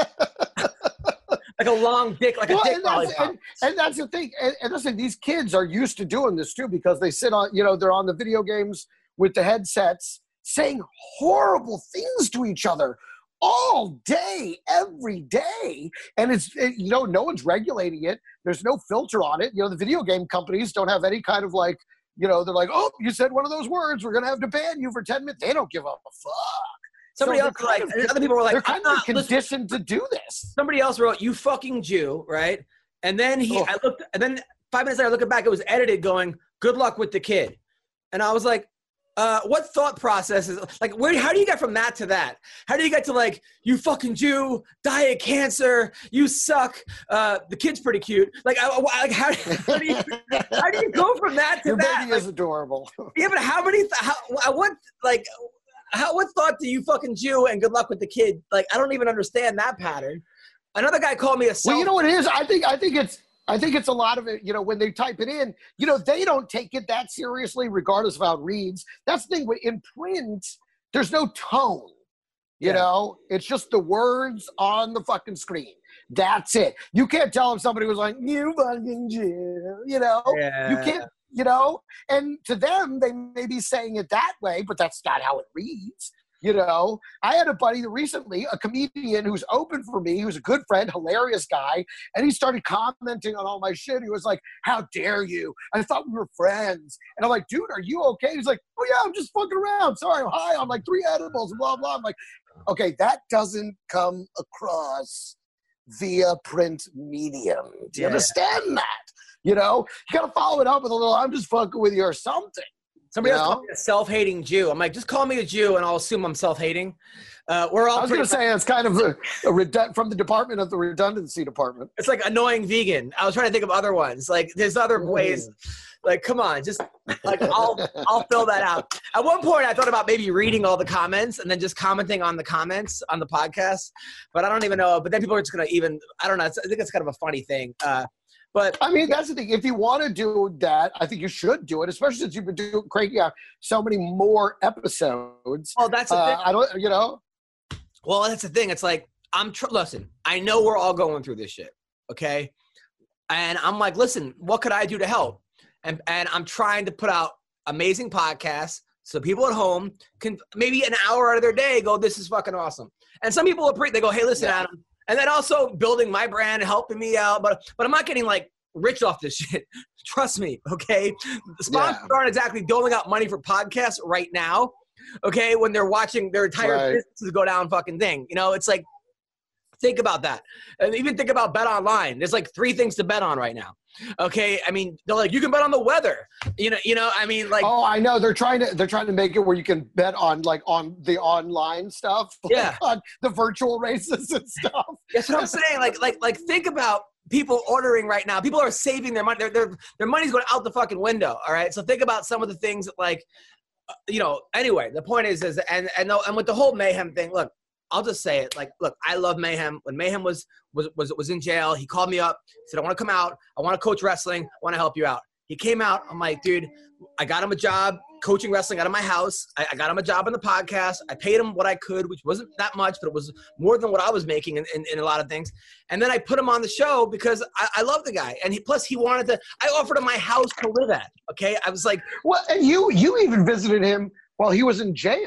like a long dick, like well, a dick and that's, lollipop. and, and that's the thing. And, and listen, these kids are used to doing this too because they sit on, you know, they're on the video games with the headsets, saying horrible things to each other all day, every day. And it's, it, you know, no one's regulating it. There's no filter on it. You know, the video game companies don't have any kind of like, you know, they're like, oh, you said one of those words, we're going to have to ban you for ten minutes. They don't give a fuck. Somebody so else like, of, other people were like, they're kind I'm of conditioned listen. to do this. Somebody else wrote, "You fucking Jew," right? And then he, oh. I looked, and then five minutes later, I looked back, it was edited going, "Good luck with the kid." And I was like, Uh, what thought process is like? Where? How do you get from that to that? How do you get to like, "You fucking Jew, die of cancer, you suck"? Uh, the kid's pretty cute. Like, I, I, like how, how do you how do you go from that to Your that? baby like, is adorable. Yeah, but how many? How what like? How what thought do you fucking Jew and good luck with the kid? Like, I don't even understand that pattern. Another guy called me a. Well, you know what it is? I think I think it's. I think it's a lot of it, you know, when they type it in, you know, they don't take it that seriously regardless of how it reads. That's the thing. In print, there's no tone, you yeah. know. It's just the words on the fucking screen. That's it. You can't tell if somebody was like, "You fucking Jew," you know. Yeah. You can't, you know. And to them, they may be saying it that way, but that's not how it reads. You know, I had a buddy recently, a comedian who's open for me, who's a good friend, hilarious guy, and he started commenting on all my shit. He was like, "How dare you? I thought we were friends." And I'm like, "Dude, are you okay?" He's like, "Oh yeah, I'm just fucking around. Sorry, I'm high on like three edibles, blah, blah." I'm like, okay, that doesn't come across via print medium. Do you yeah. understand that? You know, you got to follow it up with a little, "I'm just fucking with you" or something. Somebody you else know? called me a self-hating Jew. I'm like, just call me a Jew, and I'll assume I'm self-hating. Uh, we're all. I was going to say it's kind of a, a redu- from the department of the redundancy department. It's like annoying vegan. I was trying to think of other ones. Like, there's other ways. Like, come on, just like I'll I'll fill that out. At one point, I thought about maybe reading all the comments and then just commenting on the comments on the podcast, but I don't even know. But then people are just going to even. I don't know. It's, I think it's kind of a funny thing. Uh, But I mean, that's the thing. If you want to do that, I think you should do it, especially since you've been doing cranking out so many more episodes. Oh, that's the uh, thing. I don't, you know. Well, that's the thing. It's like I'm. Tr- listen, I know we're all going through this shit, okay? And I'm like, listen, what could I do to help? And and I'm trying to put out amazing podcasts so people at home can maybe an hour out of their day go, "This is fucking awesome." And some people are pretty. They go, "Hey, listen, yeah. Adam." And then also building my brand, helping me out. But but I'm not getting like rich off this shit. Trust me, okay? The sponsors yeah. aren't exactly doling out money for podcasts right now, okay? When they're watching their entire right. businesses go down fucking thing. You know, it's like, think about that. And even think about Bet Online. There's like three things to bet on right now. Okay, I mean, they're like, you can bet on the weather. You know, you know. I mean, like, oh, I know. They're trying to they're trying to make it where you can bet on like on the online stuff, like yeah, on the virtual races and stuff. That's what I'm saying. Like, like, like, think about people ordering right now. People are saving their money. Their their their money's going out the fucking window. All right, so think about some of the things that, like, uh, you know. Anyway, the point is, is and and and with the whole Mayhem thing, look. I'll just say it. Like, look, I love Mayhem. When Mayhem was was was was in jail, he called me up. He said, "I want to come out. I want to coach wrestling. I want to help you out." He came out. I'm like, dude, I got him a job coaching wrestling out of my house. I, I got him a job on the podcast. I paid him what I could, which wasn't that much, but it was more than what I was making in, in, in a lot of things. And then I put him on the show because I, I love the guy. And he, plus he wanted to, I offered him my house to live at. Okay. I was like, well, and you, you even visited him while he was in jail.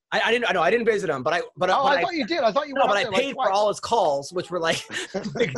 I, I didn't. I know I didn't visit him, but I. But, Oh, but I, I thought you did. I thought you. No, went but I up there, paid like, for all his calls, which were like. like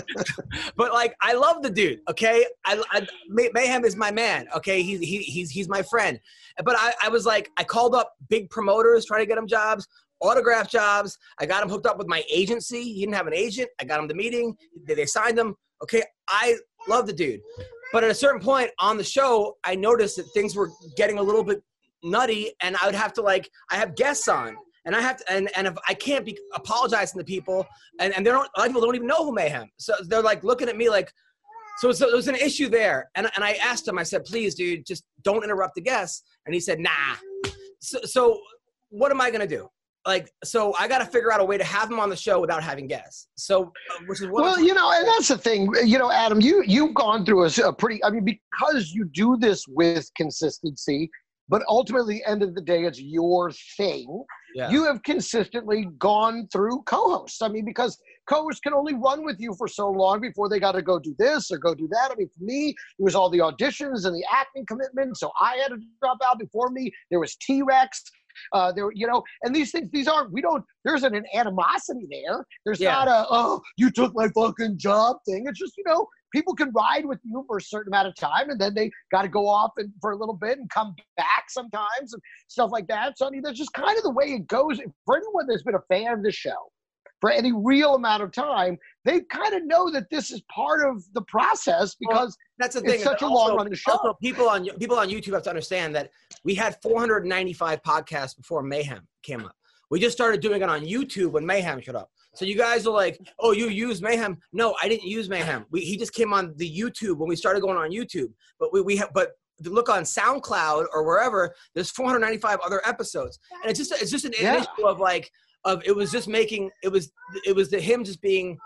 but like, I love the dude. Okay, I, I Mayhem is my man. Okay, he's he, he's he's my friend. But I, I was like, I called up big promoters trying to get him jobs, autograph jobs. I got him hooked up with my agency. He didn't have an agent. I got him the meeting. They, they signed him. Okay, I love the dude. But at a certain point on the show, I noticed that things were getting a little bit nutty, and I would have to like, I have guests on, and I have to, and, and if I can't be apologizing to people, and, and they don't, a lot of people don't even know who Mayhem. So they're like looking at me like, so, so there was an issue there. And, and I asked him, I said, please, dude, just don't interrupt the guests. And he said, nah. So, so what am I going to do? Like, so I got to figure out a way to have him on the show without having guests. So, uh, which is what well, you know, and that's the thing, you know, Adam, you, you've gone through a, a pretty, I mean, because you do this with consistency, but ultimately, at the end of the day, it's your thing. Yeah. You have consistently gone through co-hosts. I mean, because co-hosts can only run with you for so long before they got to go do this or go do that. I mean, for me, it was all the auditions and the acting commitment. So I had to drop out. Before me, there was T-Rex. Uh, there, you know, and these things, these aren't, we don't, there isn't an animosity there. There's Yeah. not a, oh, you took my fucking job thing. It's just, you know, people can ride with you for a certain amount of time, and then they got to go off and for a little bit and come back sometimes and stuff like that. So, I mean, that's just kind of the way it goes. For anyone that's been a fan of the show for any real amount of time, they kind of know that this is part of the process because well, that's the thing. it's such a also, long-running show. Also, people on people on YouTube have to understand that we had four hundred ninety-five podcasts before Mayhem came up. We just started doing it on YouTube when Mayhem showed up. So you guys are like, oh, you use Mayhem? No, I didn't use Mayhem. We, he just came on the YouTube when we started going on YouTube. But we, we have, but to look on SoundCloud or wherever, there's four hundred ninety-five other episodes, and it's just it's just an, Yeah. an issue of like of it was just making it was it was the him just being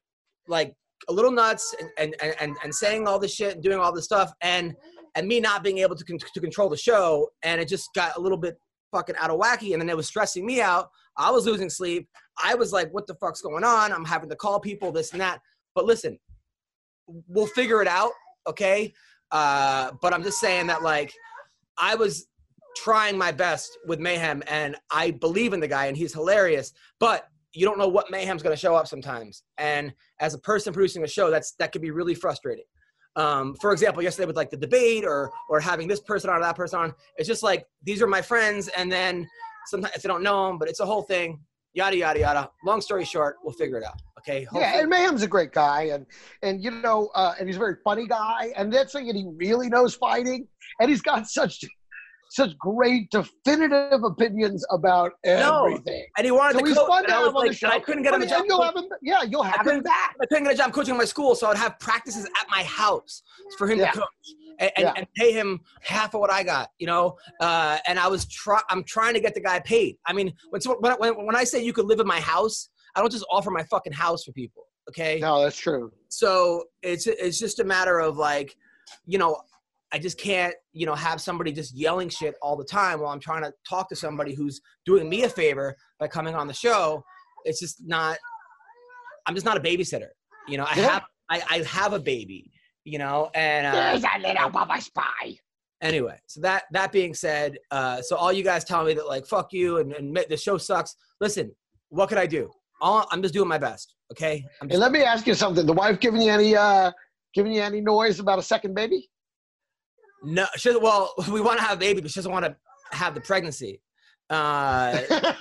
like a little nuts and and and, and saying all this shit and doing all this stuff and and me not being able to con- to control the show, and it just got a little bit fucking out of wacky, and then it was stressing me out. I was losing sleep. I was like, what the fuck's going on? I'm having to call people, this and that. But listen, we'll figure it out, okay? Uh, but I'm just saying that, like, I was trying my best with Mayhem, and I believe in the guy, and he's hilarious. But you don't know what Mayhem's going to show up sometimes. And as a person producing a show, that's that can be really frustrating. Um, for example, yesterday with like the debate or or having this person on or that person on, it's just like, these are my friends, and then sometimes they don't know them, but it's a whole thing, yada, yada, yada. Long story short, we'll figure it out, okay? Hopefully. Yeah, and Mayhem's a great guy, and, and you know, uh, and he's a very funny guy, and that's thing, and he really knows fighting, and he's got such such great definitive opinions about everything. And he wanted so to he's coach, fun and to I have was on like, the show. and I couldn't get him a And job. you'll have him, yeah, you'll have him back. I couldn't get a job coaching my school, so I'd have practices at my house for him Yeah. to coach and, and, Yeah. and pay him half of what I got, you know. Uh, and I was try, I'm trying to get the guy paid. I mean, when someone, when, when when I say you could live in my house, I don't just offer my fucking house for people, okay? No, that's true. So it's it's just a matter of like, you know, I just can't, you know, have somebody just yelling shit all the time while I'm trying to talk to somebody who's doing me a favor by coming on the show. It's just not, I'm just not a babysitter. You know, I Yeah. have, I, I have a baby, you know, and, uh, There's a little Bubba Spy. anyway, so that, that being said, uh, so all you guys tell me that like, fuck you and, and the show sucks. Listen, what could I do? All, I'm just doing my best. Okay. I'm Hey, just, let me ask you something. The wife giving you any, uh, giving you any noise about a second baby? no, she doesn't, well, we want to have a baby, but she doesn't want to have the pregnancy. Uh,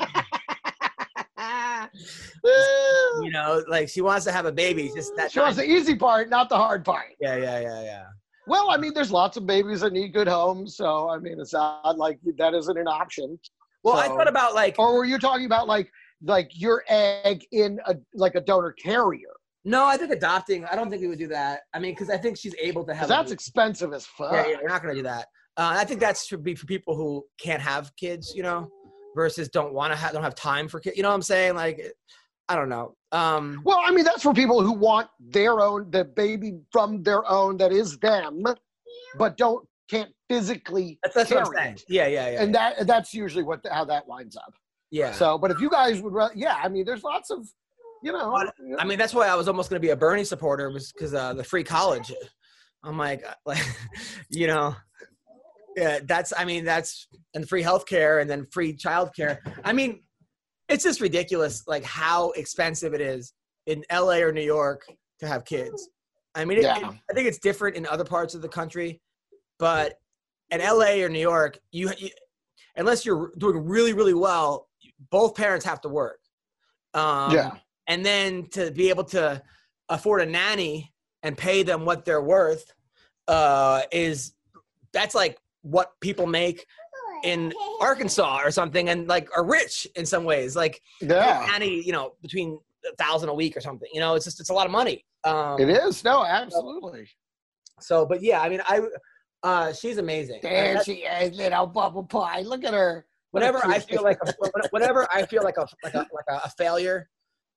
you know, like she wants to have a baby. Just that. She wants the easy part, not the hard part. Yeah, yeah, yeah, yeah. Well, I mean, there's lots of babies that need good homes, so I mean, it's not like that isn't an option. Well, I So- thought about like, Or were you talking about like like your egg in a like a donor carrier? no, I think adopting. I don't think we would do that. I mean, because I think she's able to have. Because that's a, expensive as fuck. yeah, yeah, we're not gonna do that. Uh, I think that should be for people who can't have kids, you know, versus don't want to have, don't have time for kids. You know what I'm saying? Like, I don't know. Um, Well, I mean, that's for people who want their own, the baby from their own that is them, but don't can't physically that's that's what I'm carry saying. it. Yeah, yeah, yeah, And that that's usually what how that winds up. yeah. So, but if you guys would, ra- yeah, I mean, there's lots of, you know, But, you know, I mean, that's why I was almost gonna be a Bernie supporter, was because uh, the free college. I'm like, like, you know. Yeah, that's, I mean, that's, and free healthcare and then free childcare. I mean, it's just ridiculous, like how expensive it is in L A or New York to have kids. I mean, it, Yeah. it, I think it's different in other parts of the country, but in L A or New York, you, you unless you're doing really, really well, both parents have to work. Um, Yeah. And then to be able to afford a nanny and pay them what they're worth uh, is, that's like what people make in Arkansas or something, and like are rich in some ways. Like Yeah. nanny, you know, between a thousand a week or something. You know, it's just it's a lot of money. Um, It is. No, absolutely. So, but yeah, I mean, I uh, she's amazing. There And she is, little bubble pie. Look at her. whenever I feel like a, whenever I feel like a like a like a, a failure,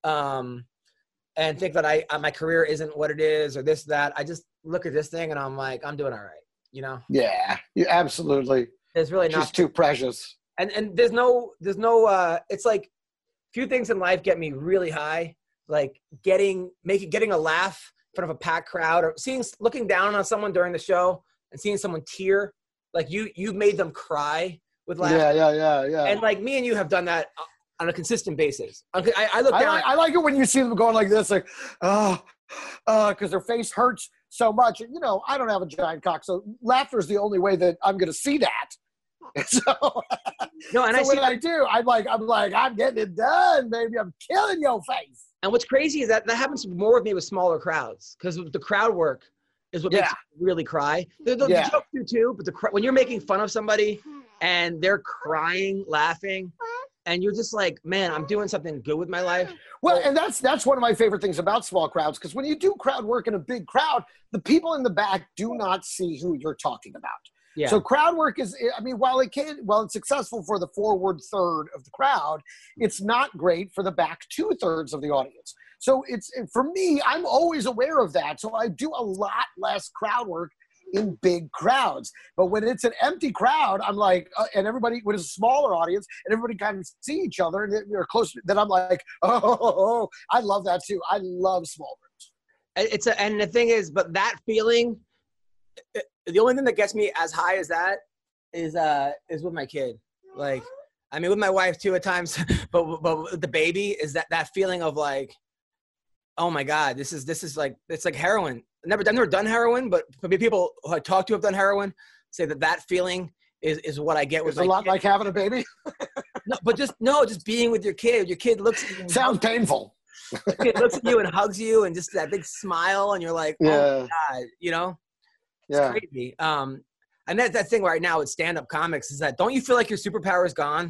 um, and think that I uh, my career isn't what it is or this that, I just look at this thing and I'm like, I'm doing all right. You know. Yeah. Yeah. Absolutely. There's really She's not too precious. and and there's no there's no uh it's like few things in life get me really high, like getting making getting a laugh in front of a packed crowd, or seeing looking down on someone during the show and seeing someone tear, like you you've made them cry with laughter. Yeah. Yeah. Yeah. Yeah. And like me and you have done that on a consistent basis. I, I look I down like, I like it when you see them going like this, like, oh, uh, because their face hurts so much. And, you know, I don't have a giant cock, so laughter is the only way that I'm going to see that. So, no, and so I when see, I do, I'm like, I'm like, I'm getting it done, baby. I'm killing your face. and what's crazy is that that happens more with me with smaller crowds, because the crowd work is what makes Yeah. you really cry. The, the, Yeah. the jokes do too, but the cr- when you're making fun of somebody and they're crying, laughing, and you're just like, man, I'm doing something good with my life. Well, and that's that's one of my favorite things about small crowds, because when you do crowd work in a big crowd, the people in the back do not see who you're talking about. Yeah. So crowd work is, I mean, while it can, while it's successful for the forward third of the crowd, it's not great for the back two thirds of the audience. So it's, for me, I'm always aware of that. So I do a lot less crowd work in big crowds. But when it's an empty crowd, I'm like, uh, and everybody, when it's a smaller audience and everybody kind of see each other and they're close, then I'm like, oh, oh, oh, I love that too. I love small rooms. It's a, and the thing is, but that feeling, the only thing that gets me as high as that is uh is with my kid. Like, I mean, with my wife too at times, but but with the baby is that that feeling of like, oh my God, this is this is like, it's like heroin. I've never I've never done heroin, but people who I talk to have done heroin say that that feeling is is what I get with It's my a lot kid. like having a baby. No, but just no, just being with your kid. Your kid looks at you and Sounds painful. your kid looks at you and hugs you and just that big smile, and you're like, oh Yeah. my God, you know. It's Yeah. crazy. Um, and that's that thing right now with stand-up comics is that, don't you feel like your superpower is gone?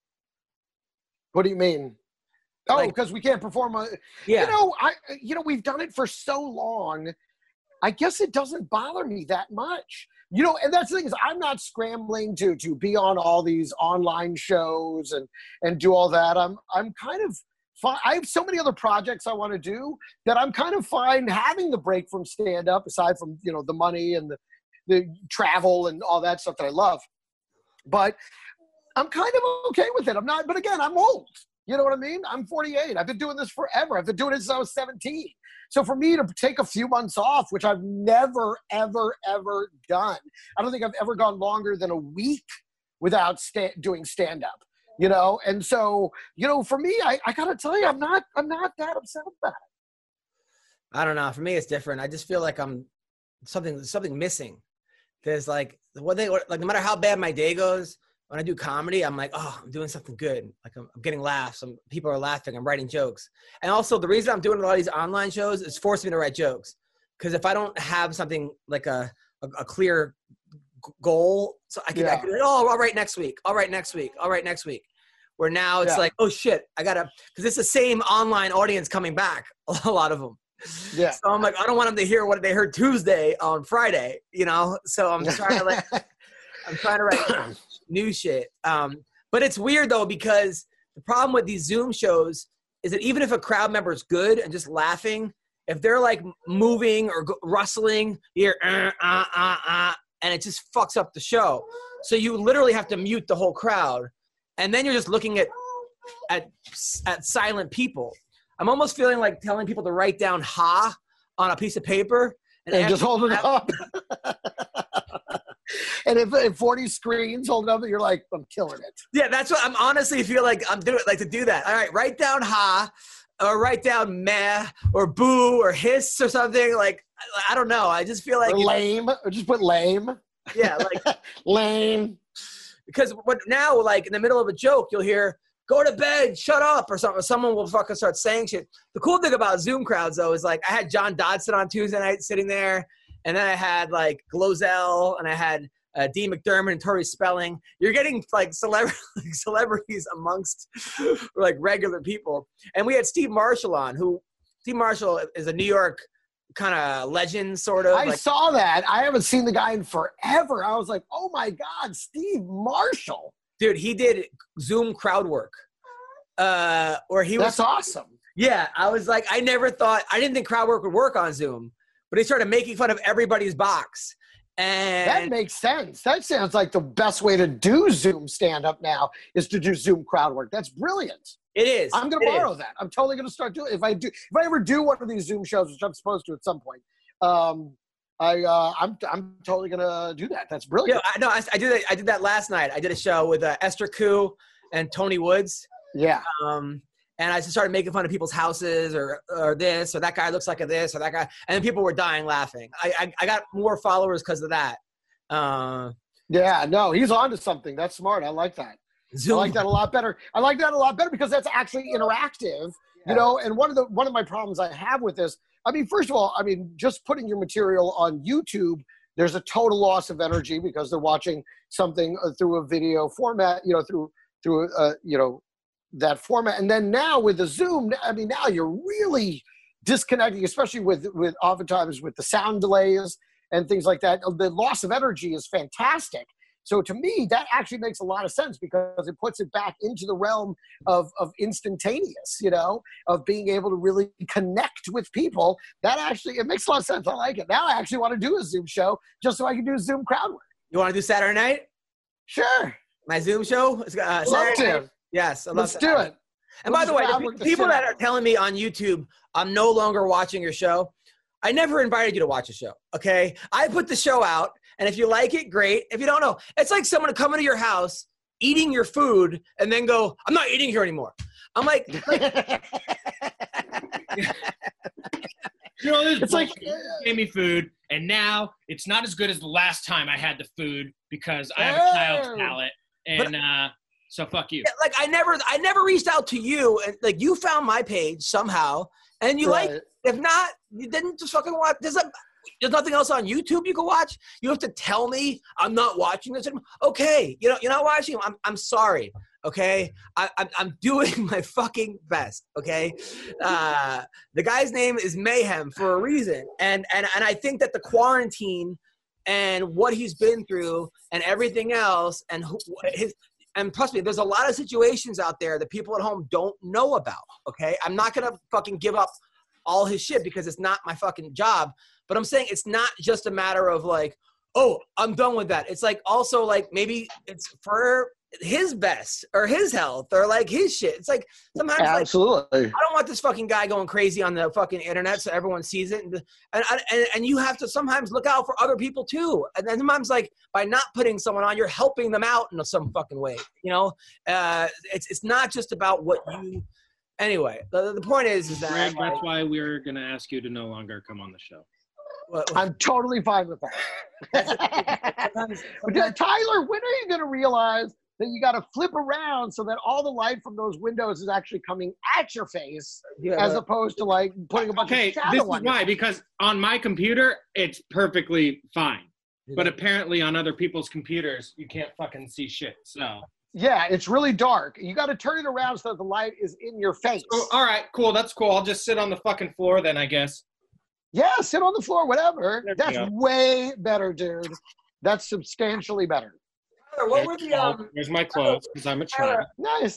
What do you mean? Oh, Like- because we can't perform. A, Yeah. You know, I. You know, we've done it for so long. I guess it doesn't bother me that much. You know, and that's the thing is, I'm not scrambling to to be on all these online shows and and do all that. I'm I'm kind of fine. I have so many other projects I want to do that I'm kind of fine having the break from stand up, aside from, you know, the money and the the travel and all that stuff that I love. But I'm kind of okay with it. I'm not. But again, I'm old. You know what I mean? I'm forty-eight. I've been doing this forever. I've been doing it since I was seventeen. So for me to take a few months off, which I've never, ever, ever done, I don't think I've ever gone longer than a week without sta- doing stand-up, you know? And so, you know, for me, I, I got to tell you, I'm not, I'm not that upset about it. I don't know. For me, it's different. I just feel like I'm something, something missing. There's like, what they, like, no matter how bad my day goes, when I do comedy, I'm like, oh, I'm doing something good. Like I'm, I'm getting laughs. I'm, people are laughing. I'm writing jokes. And also the reason I'm doing a lot of these online shows is forcing me to write jokes. Because if I don't have something like a, a, a clear g- goal, so I can, I Yeah. can, oh, I'll write next week. I'll write next week. I'll write next week. Where now it's Yeah. like, oh shit, I gotta, because it's the same online audience coming back, a lot of them. Yeah. So I'm like, I don't want them to hear what they heard Tuesday on Friday, you know? So I'm trying to like, I'm trying to write new shit. Um, but it's weird though, because the problem with these Zoom shows is that even if a crowd member is good and just laughing, if they're like moving or go- rustling, you're uh, uh, uh, uh, and it just fucks up the show. So you literally have to mute the whole crowd. And then you're just looking at, at, at silent people. I'm almost feeling like telling people to write down ha on a piece of paper. And ask just hold it them- up. And if, if forty screens hold up, you're like, I'm killing it. Yeah, that's what I'm honestly feel like I'm doing like to do that. All right, write down ha or write down meh or boo or hiss or something. Like I, I don't know. I just feel like or lame. Or just put lame. Yeah, like lame. Because what now, like in the middle of a joke, you'll hear "go to bed, shut up" or something. Someone will fucking start saying shit. The cool thing about Zoom crowds though is like I had John Dodson on Tuesday night sitting there, and then I had like Glozell and I had uh, Dee McDermott and Tori Spelling. You're getting like celebrity celebrities amongst like regular people, and we had Steve Marshall on. Who Steve Marshall is a New York kind of legend, sort of. I like, saw that. I haven't seen the guy in forever. I was like, oh my God, Steve Marshall. Dude, he did Zoom crowd work. Uh, or he That's was awesome. Yeah, I was like, I never thought, I didn't think crowd work would work on Zoom, but he started making fun of everybody's box. And that makes sense. That sounds like the best way to do Zoom stand-up now is to do Zoom crowd work. That's brilliant. It is. I'm going to It borrow is. that. I'm totally going to start doing it. If I do, if I ever do one of these Zoom shows, which I'm supposed to at some point, um, I, uh, I'm, I'm totally going to do that. That's brilliant. Yeah, I know. I, I did that. I did that last night. I did a show with uh, Esther Koo and Tony Woods. Yeah. Um, and I just started making fun of people's houses or or this or that guy looks like a this or that guy, and then people were dying laughing. I I, I got more followers because of that. Uh, yeah. No, he's on to something. That's smart. I like that. Zoom. I like that a lot better. I like that a lot better because that's actually interactive, Yeah. you know, and one of the, one of my problems I have with this, I mean, first of all, I mean, just putting your material on YouTube, there's a total loss of energy because they're watching something uh, through a video format, you know, through, through, uh, you know, that format. And then now with the Zoom, I mean, now you're really disconnecting, especially with, with oftentimes with the sound delays and things like that. The loss of energy is fantastic. So to me, that actually makes a lot of sense because it puts it back into the realm of, of instantaneous, you know, of being able to really connect with people. That actually, it makes a lot of sense. I like it. Now I actually want to do a Zoom show just so I can do Zoom crowd work. You want to do Saturday night? Sure. My Zoom show? It's, uh, Love Saturday to. night. Yes. I love Let's that. do it. And We'll by the just way, crowd the work the people shit that out are of it. telling me on YouTube, I'm no longer watching your show. I never invited you to watch a show, okay? I put the show out, and if you like it, great. If you don't know, it's like someone coming to your house, eating your food, and then go, I'm not eating here anymore. I'm like, like You know, this It's like, bullshit. You gave me food, and now it's not as good as the last time I had the food because I have a Oh. child's palate, and uh, so fuck you. like I never, I never reached out to you, and like you found my page somehow, and you like. Right. If not, you didn't just fucking watch. There's a, there's nothing else on YouTube you can watch. You have to tell me I'm not watching this. Okay, you know you're not watching. I'm I'm sorry. Okay, I, I'm I'm doing my fucking best. Okay, uh, the guy's name is Mayhem for a reason, and and and I think that the quarantine and what he's been through and everything else and who, his. And trust me, there's a lot of situations out there that people at home don't know about. Okay, I'm not gonna fucking give up all his shit because it's not my fucking job. But I'm saying it's not just a matter of like, oh, I'm done with that. It's like also like maybe it's for his best or his health or like his shit. It's like sometimes like, Absolutely. I don't want this fucking guy going crazy on the fucking internet so everyone sees it. And and, and, and you have to sometimes look out for other people too. And then sometimes like by not putting someone on, you're helping them out in some fucking way. You know, uh, it's it's not just about what you. Anyway, the, the point is, is that Greg, like, that's why we're going to ask you to no longer come on the show. what- I'm totally fine with that. But uh, Tyler, when are you going to realize that you got to flip around so that all the light from those windows is actually coming at your face yeah, as but- opposed to like putting a bunch Okay, of shadow this is on your why, because on my computer, it's perfectly fine. But apparently on other people's computers, you can't fucking see shit, so. Yeah, it's really dark. You got to turn it around so that the light is in your face. Oh, all right, cool, that's cool. I'll just sit on the fucking floor then, I guess. Yeah, sit on the floor, whatever. There we That's go. way better, dude. That's substantially better. Tyler, what were the um? There's my clothes, because I'm a child. Tyler, Nice.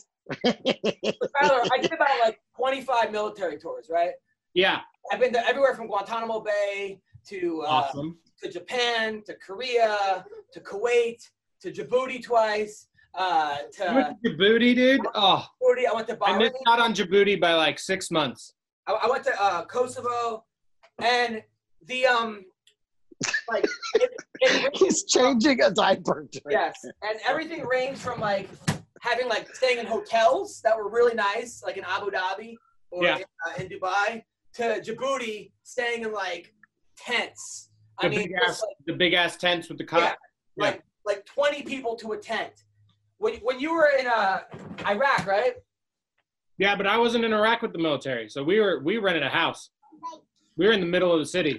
Tyler, I did about like twenty-five military tours, right? Yeah, I've been to everywhere from Guantanamo Bay to uh, awesome. to Japan to Korea to Kuwait to Djibouti twice. Uh, You to went to Djibouti, dude? Oh, Djibouti. I went to I Bahrain. missed out on Djibouti by like six months. I, I went to uh, Kosovo, and the um like it, it He's changing a diaper. yes, and everything ranged from like having like staying in hotels that were really nice, like in Abu Dhabi or Yeah. in, uh, in Dubai, to Djibouti staying in like tents. The I mean, big just, ass, like, the big ass tents with the cot. yeah, like like twenty people to a tent. When when you were in uh, Iraq, right? Yeah, but I wasn't in Iraq with the military, so we were we rented a house. We were in the middle of the city.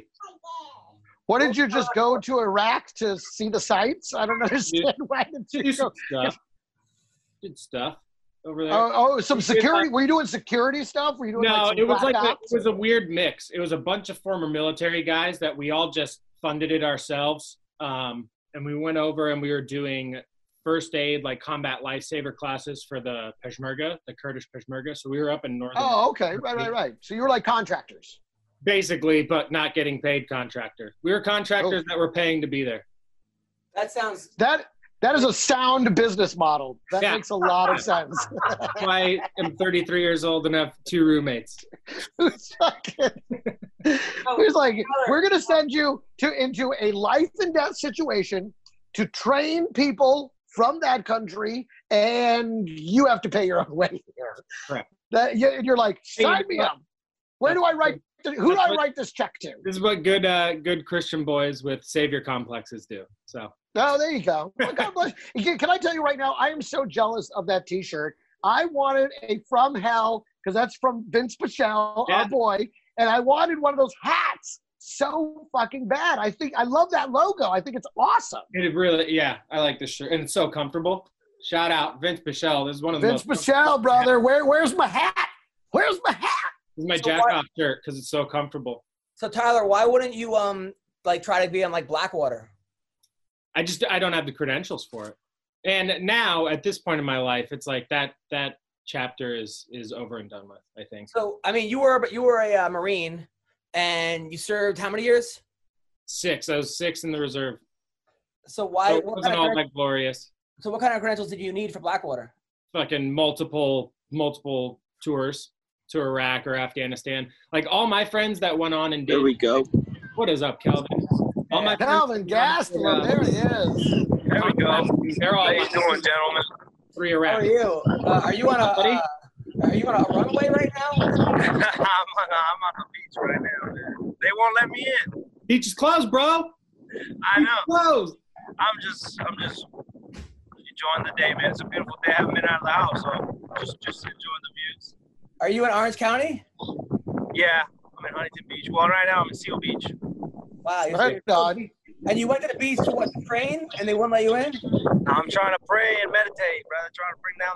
What did you just go to Iraq to see the sights? I don't understand. Why did you Did go? some stuff. Did stuff over there. Oh, oh, some security. Were you doing security stuff? Were you doing No, like some it was black like a, ops? it was a weird mix. It was a bunch of former military guys that we all just funded it ourselves, um, and we went over and we were doing first aid, like combat lifesaver classes for the Peshmerga, the Kurdish Peshmerga. So we were up in northern. Oh, okay, right, right, right. So you were like contractors. Basically, but not getting paid contractor. We were contractors Oh. that were paying to be there. That sounds That that is a sound business model. That Yeah. makes a lot of sense. That's why I'm thirty-three years old and have two roommates. Who's fucking- Who's like, we're gonna send you to into a life and death situation to train people from that country, and you have to pay your own way here. Correct. That you- and you're like, sign me up. Where do I write? Who do That's I what- write this check to? This is what good uh, good Christian boys with savior complexes do. So Oh, there you go. Well, God bless. Can can I tell you right now? I am so jealous of that T-shirt. I wanted a From Hell because that's from Vince Pichel, Yeah. our boy, and I wanted one of those hats so fucking bad. I think I love that logo. I think it's awesome. it really, yeah, I like this shirt and it's so comfortable. Shout out Vince Pichel. This is one of the Vince most Pichel, brother. Where where's my hat? Where's my hat? This is my So jack what- off shirt because it's so comfortable. so. Tyler, why wouldn't you um like try to be on like Blackwater? I just I don't have the credentials for it. And now at this point in my life, it's like that that chapter is is over and done with, I think. So I mean, you were but you were a uh, Marine, and you served how many years? Six. I was six in the reserve. So why? So it what wasn't kind of all cred- that glorious. so what kind of credentials did you need for Blackwater? Fucking multiple multiple tours to Iraq or Afghanistan. Like all my friends that went on and did. There we go. What is up, Kelvin? All my Calvin Gastelum. There he is. There we go. They're all How you doing, gentlemen? three How Iraq. are you? Uh, are you on a uh, are you on a runway right now? I'm, on, I'm on the beach right now, man. They won't let me in. Beach is closed, bro. I know. Closed. I'm just, I'm just enjoying the day, man. It's a beautiful day. I haven't been out of the house, so just, just enjoying the views. Are you in Orange County? Yeah, I'm in Huntington Beach. Well, right now I'm in Seal Beach. Wow. You're Right on. And you went to the beach to what, to train, and they wouldn't let you in? I'm trying to pray and meditate, brother. Trying to bring down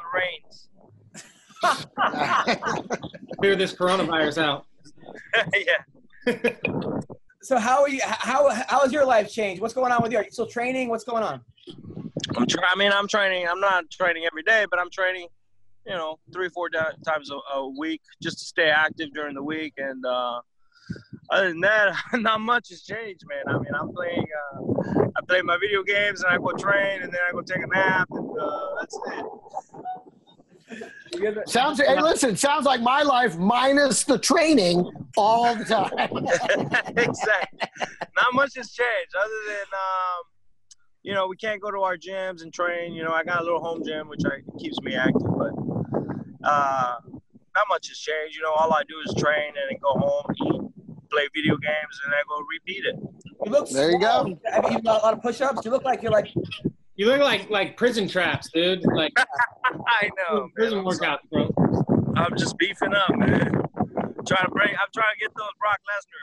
the rains. Clear this coronavirus out. Yeah. So how are you? How how has your life changed? What's going on with you? Are you still training? What's going on? I'm trying. I mean, I'm training. I'm not training every day, but I'm training, you know, three, four da- times a, a week just to stay active during the week. And uh, other than that, not much has changed, man. I mean, I'm playing. Uh, I play my video games, and I go train, and then I go take a nap, and uh, that's it. Sounds. Hey, listen. Sounds like my life minus the training all the time. Exactly. Not much has changed, other than um, you know, we can't go to our gyms and train. You know, I got a little home gym, which I, keeps me active, but uh, not much has changed. You know, all I do is train and then go home, eat, play video games, and I go repeat it. You look There you small. go. Have you got a lot of push-ups? You look like you're like. You look like like prison traps, dude. Like I know, man. prison I'm, workouts, bro. I'm just beefing up, man. Trying to bring. I'm trying to get those Brock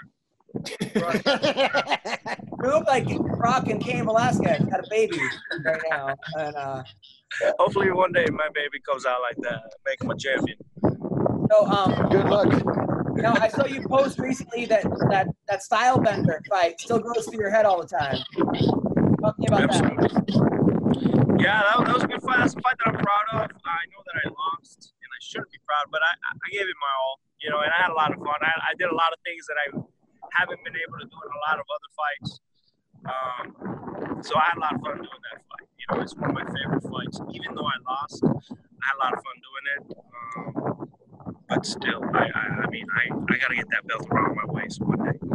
Lesnar. You look like Brock and Cain Velasquez had a baby right now, and uh, Hopefully, one day my baby comes out like that, make him a champion. so um, Good luck. you know, I saw you post recently that that that style bender fight still goes through your head all the time. Talk to me about that. Absolutely. Yeah, that was, that was a good fight. That's a fight that I'm proud of. I know that I lost, and I shouldn't be proud, but I, I gave it my all, you know, and I had a lot of fun. I, I did a lot of things that I haven't been able to do in a lot of other fights. Um, so I had a lot of fun doing that fight. You know, it's one of my favorite fights. Even though I lost, I had a lot of fun doing it. Um, but still, I, I, I mean, I, I got to get that belt around my waist one day.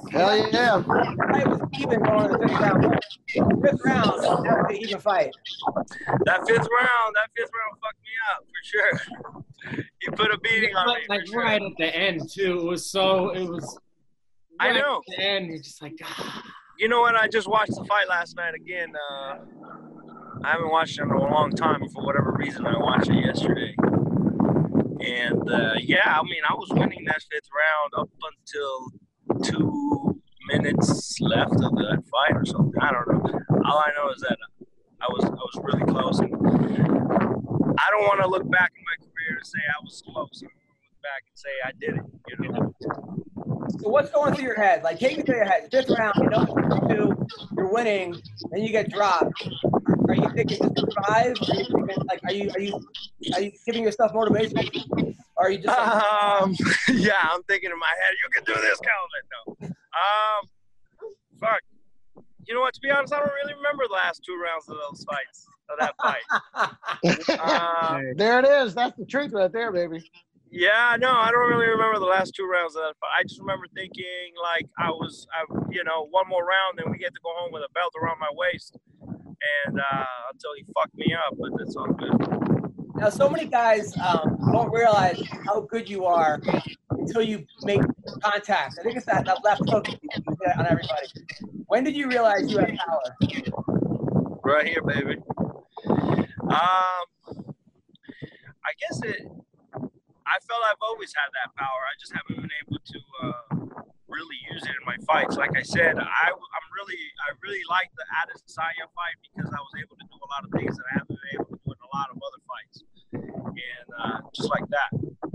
Hell yeah. The fight was even going to the fifth round. Fifth round, that was an even fight. That fifth round, that fifth round fucked me up for sure. He put a beating on me. Like for right sure. at the end too. It was so. It was. I right know. At the end, you're just like. Ah. You know what? I just watched the fight last night again. Uh, I haven't watched it in a long time. For whatever reason, I watched it yesterday. And uh, yeah, I mean, I was winning that fifth round up until two minutes left of that fight or something. I don't know. All I know is that I was I was really close. And I don't want to look back in my career and say I was close. I want to look back and say I did it. You know. So what's going through your head? Like, take me to your head. Fifth round, you know what you do, you're winning, then you get dropped. Are you thinking to survive? Are you thinking, like, are you are you are you giving yourself motivation? Or are you just like, Um, yeah, I'm thinking in my head, you can do this, Calvin. No. Um, fuck. You know what? To be honest, I don't really remember the last two rounds of those fights, of that fight. uh, There it is. That's the truth right there, baby. yeah, no, I don't really remember the last two rounds of that fight. I just remember thinking, like, I was, I, you know, one more round, then we get to go home with a belt around my waist. And uh, until he fucked me up, but that's all good. now so many guys um, don't realize how good you are until you make contact. I think it's that, that left hook you get on everybody. When did you realize you had power? Right here, baby. Um, I guess it. I felt I've always had that power. I just haven't been able to uh, really use it in my fights. Like I said, I, I'm really, I really like the Adesanya fight because I was able to do a lot of things that I haven't been able to do in a lot of other fights. And uh, just like that,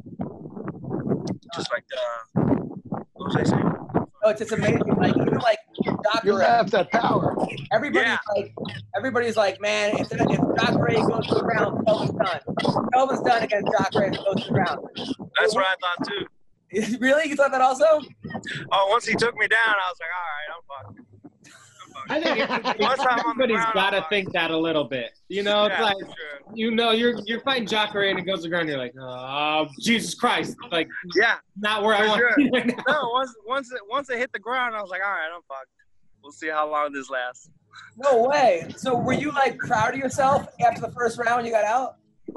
just like the, what was I saying? Oh, it's just amazing. Like even like You Jacare, have that power. everybody's Yeah. like, everybody's like, man, if if Jacare goes to the ground, Kelvin's done. Kelvin's done against Jacare if he goes to the ground. That's what I thought too. Really, you thought that also? Oh, once he took me down, I was like, all right, I'm fucked. I think everybody- Once I'm on the everybody's ground, got to I'm fine. think that a little bit. You know, it's Yeah, like for sure. you know you're you're fighting Jacare and it goes to the ground. You're like, oh Jesus Christ! Like Yeah. not where I For want sure. to be right now. No, once once it once it hit the ground, I was like, all right, I'm fucked. We'll see how long this lasts. No way. So were you like proud of yourself after the first round when you got out?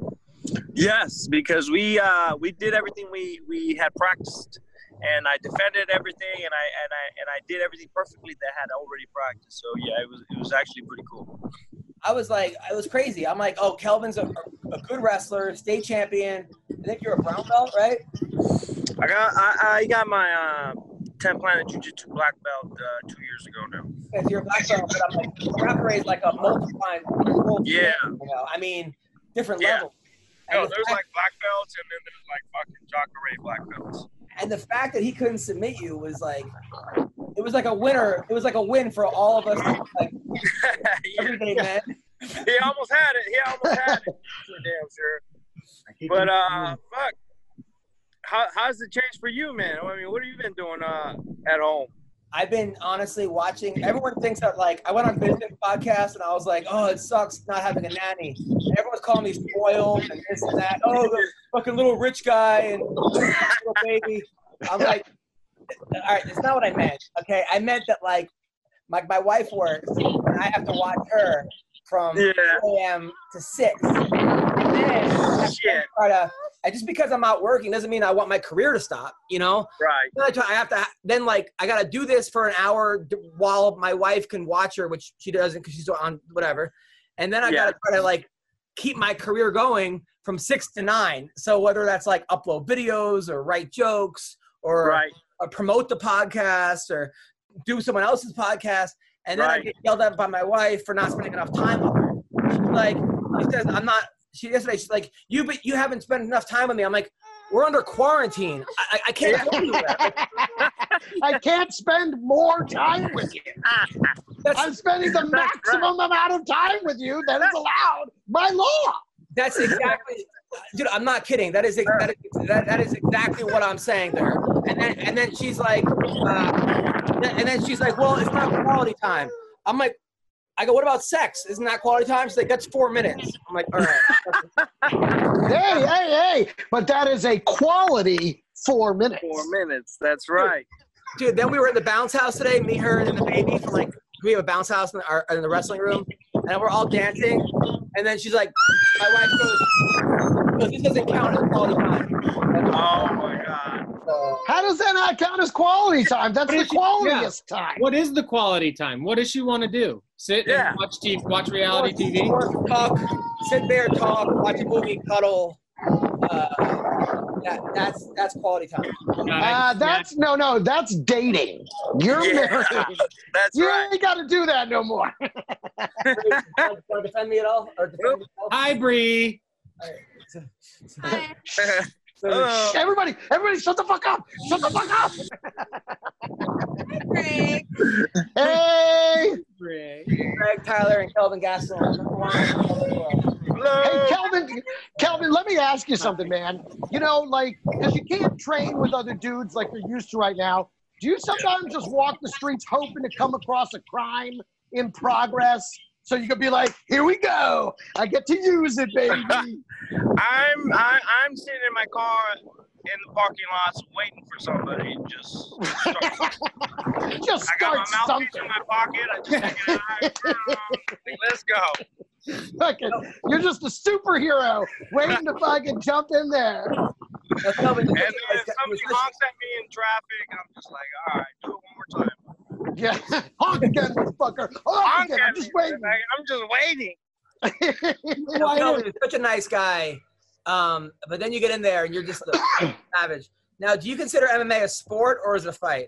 Yes, because we uh, we did everything we, we had practiced, and I defended everything, and I and I and I did everything perfectly that I had already practiced. So yeah, it was it was actually pretty cool. I was like, it was crazy. I'm like, oh, Kelvin's a, a good wrestler, state champion. I think you're a brown belt, right? I got I, I got my uh, ten Planet Jiu-Jitsu black belt uh, two years ago now. If you're a black belt, but I'm like, Jacare is like a multi-time world Yeah. champion, you know, I mean, different Yeah. level. No, And the there's fact- like black belts, and then there's like fucking Jacare black belts. And the fact that he couldn't submit you was like, it was like a winner. It was like a win for all of us, like Yeah. everyday men. He almost had it. He almost had it. For damn sure. But uh, fuck. How how's it changed for you, man? I mean, what have you been doing uh at home? I've been honestly watching. Everyone thinks that like I went on business podcast and I was like, oh, it sucks not having a nanny. And everyone's calling me spoiled and this and that. Oh, the fucking little rich guy and little baby. I'm like, all right, that's not what I meant. Okay, I meant that like my my wife works and I have to watch her from Yeah. two a.m. to six. And then I have to Shit. try to. I, just because I'm out working doesn't mean I want my career to stop. You know. Right. Then I, try, I have to then like I gotta do this for an hour d- while my wife can watch her, which she doesn't because she's on whatever, and then I Yeah. gotta try to like keep my career going from six to nine. So whether that's like upload videos or write jokes or, Right. or promote the podcast or do someone else's podcast, and then I Right. get yelled at by my wife for not spending enough time with her. She's like, she says I'm not. She yesterday she's like, you but you haven't spent enough time with me. I'm like, we're under quarantine. I, I, I can't go anywhere. I can't spend more time with you. That's, I'm spending the maximum amount of time with you that is allowed by law. that's exactly, dude. I'm not kidding. That is that is, that, that is exactly what I'm saying there. And then and then she's like, uh, and then she's like, well, it's not quality time. I'm like, I go, what about sex? Isn't that quality time? She's like, that's four minutes. I'm like, all right. Hey, hey, hey. But that is a quality four minutes. Four minutes. That's right. dude, then we were in the bounce house today, me, her, and the baby. For like, we have a bounce house in, our, in the wrestling room, and we're all dancing. And then she's like, my wife goes, goes this doesn't count as quality time. Oh my God. Uh, How does that not count as quality time? That's What the is she- qualitiest time. What is the quality time? What does she want to do? Sit Yeah. and watch T V, watch reality T V? Work, talk, sit there, talk, watch a movie, cuddle. Uh, that, that's that's quality time. Uh, that's no, no. That's dating. You're Yeah. married. That's You right. ain't got to do that no more. Want to defend me at all? Or defend yourself? Hi, Bree. Hi. Hello. Everybody, everybody, shut the fuck up! Shut the fuck up! Greg. Hey, Bree. Greg, Tyler, and Kelvin Gastelum. Number one. Hello. hey, Kelvin, Kelvin, let me ask you something, man. You know, like, because you can't train with other dudes like you're used to right now. Do you sometimes just walk the streets hoping to come across a crime in progress? So you could be like, here we go. I get to use it, baby. I'm I, I'm sitting in my car in the parking lots waiting for somebody. Just start. Just I got my start mouthpiece something. in my pocket. I just take it out. Let's go. Fucking, you're just a superhero waiting to fucking jump in there. Now, Kelvin, And you- then you- somebody you- honks at me in traffic. I'm just like, all right, do it one more time. Yeah, honk again, motherfucker. Honk Honk again. at I'm just me. waiting. Like, I'm just waiting. now, Kelvin, you're such a nice guy, um, but then you get in there and you're just a savage. Now, do you consider M M A a sport or is it a fight?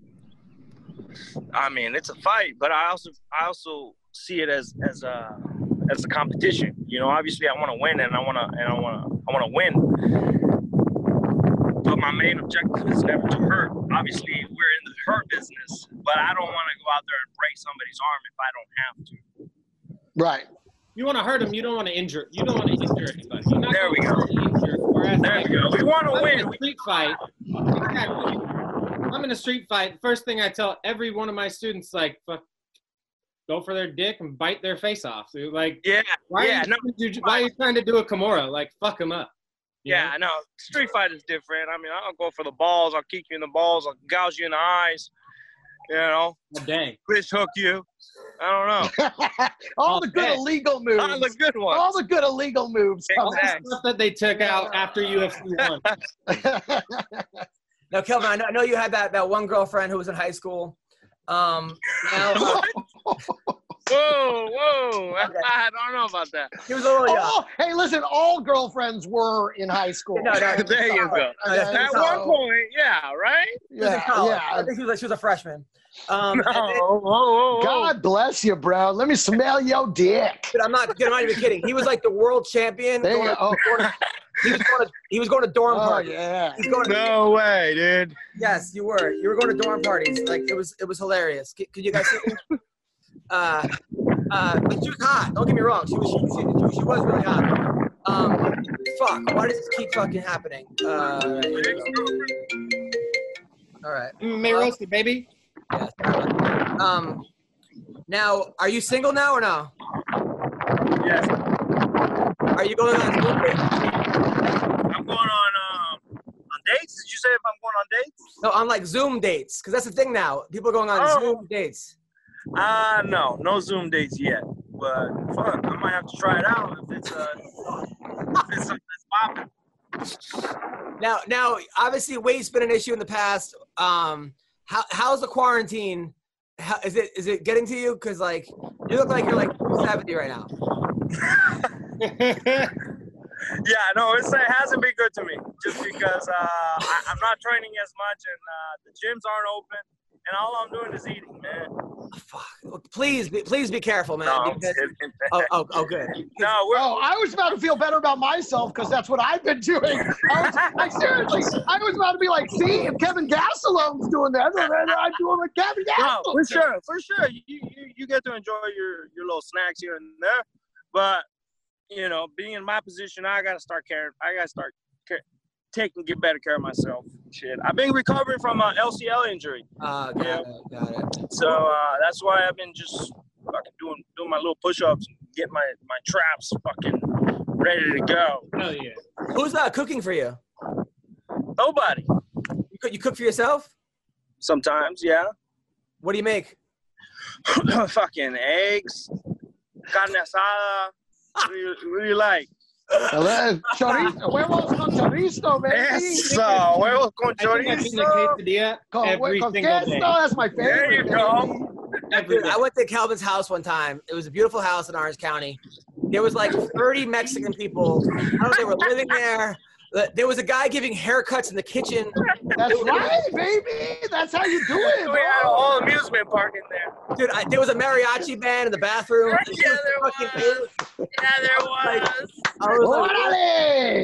I mean, it's a fight, but I also I also see it as as a as a competition. You know, obviously I want to win and I want to and I want to I want to win. But my main objective is never to hurt. Obviously, we're in the hurt business, but I don't want to go out there and break somebody's arm if I don't have to. Right. You want to hurt him. You don't want to injure. You don't want to injure anybody. You're not There we gonna injure. Whereas, There like, we go. We want to I'm in win. a street fight. I'm in a street fight. First thing I tell every one of my students, like, fuck, go for their dick and bite their face off. Dude. Like, Yeah, why, yeah, are you, no, trying to do- why are you trying to do a Kimura? Like, fuck them up. You yeah, no. Street fight is different. I mean, I'll go for the balls. I'll kick you in the balls. I'll gouge you in the eyes. You know, know? A day. fish hook you. I don't know. All Oh, the good man. illegal moves. All the good ones. All the good illegal moves come Exactly. Stuff that they took out after U F C one. out. Now, Kelvin, I know, I know you had that, that one girlfriend who was in high school. Um, now, uh, Whoa, whoa. I don't know about that. he was a little young. Oh, hey, listen, all girlfriends were in high school. No, no, There you go. Okay, At so- one point, yeah, right? She was in Yeah, college. I yeah. think she was, she was a freshman. Um, No. and then- Whoa, whoa, whoa. God bless you, bro. Let me smell your dick. Dude, I'm not, dude, I'm not even kidding. He was like the world champion. There you going go. to- going to- he, was going to, he was going to dorm Oh, parties. yeah. He's going to, No way, dude. Yes, you were. You were going to dorm parties. Like it was, it was hilarious. C- Could you guys see me? Uh, uh, but she was hot. Don't get me wrong. She was, she, she, she was really hot. Um, fuck. Why does this keep fucking happening? Uh, all right. Here we go. All right. May roasted, baby. Yeah, sorry about that. Um, now, are you single now or no? Yes. Are you going on Zoom dates? I'm going on um on dates. Did you say if I'm going on dates? No, on like Zoom dates, because that's the thing now. People are going on Oh. Zoom dates. Uh no, no Zoom dates yet. But fuck, I might have to try it out if it's uh if it's something that's popping. Now, now, obviously, weight's been an issue in the past. Um, how how's the quarantine? How, is it is it getting to you? Because like you look like you're like seventy right now. Yeah, no, it's, it hasn't been good to me just because uh, I, I'm not training as much and uh, the gyms aren't open and all I'm doing is eating, man. Oh, fuck. Please, be, please be careful, man. No, I'm because- kidding. oh, oh, oh, good. No, we're, Oh, I was about to feel better about myself because that's what I've been doing. I was, like, seriously, I was about to be like, see, if Kevin Gastelum's doing that, then I'm doing what Kevin no, Gastelum. for sure, for sure. You, you you get to enjoy your, your little snacks here and there, but you know, being in my position, I gotta start caring. I gotta start care, taking get better care of myself. Shit, I've been recovering from an L C L injury, Uh, got Yeah. it, got it. so uh, that's why I've been just fucking doing doing my little push-ups, and getting my my traps fucking ready to go. Hell yeah. Who's uh, cooking for you? Nobody. You cook, you cook for yourself? Sometimes, yeah. What do you make? Fucking eggs, carne asada. What do you, what do you like? Chorizo, huevos con chorizo, baby. Eso, huevos con I think I've eaten a chorizo. quesadilla Con, every con single queso, day. that's my favorite. There you baby. go. Every Dude, day. I went to Calvin's house one time. It was a beautiful house in Orange County. There was like thirty Mexican people. I don't know, they were living there. There was a guy giving haircuts in the kitchen. That's right, baby. That's how you do it, We had a bro. whole amusement park in there. Dude, I, there was a mariachi band in the bathroom. Yeah, there Fucking- was. Yeah, there was. I was like, Orale.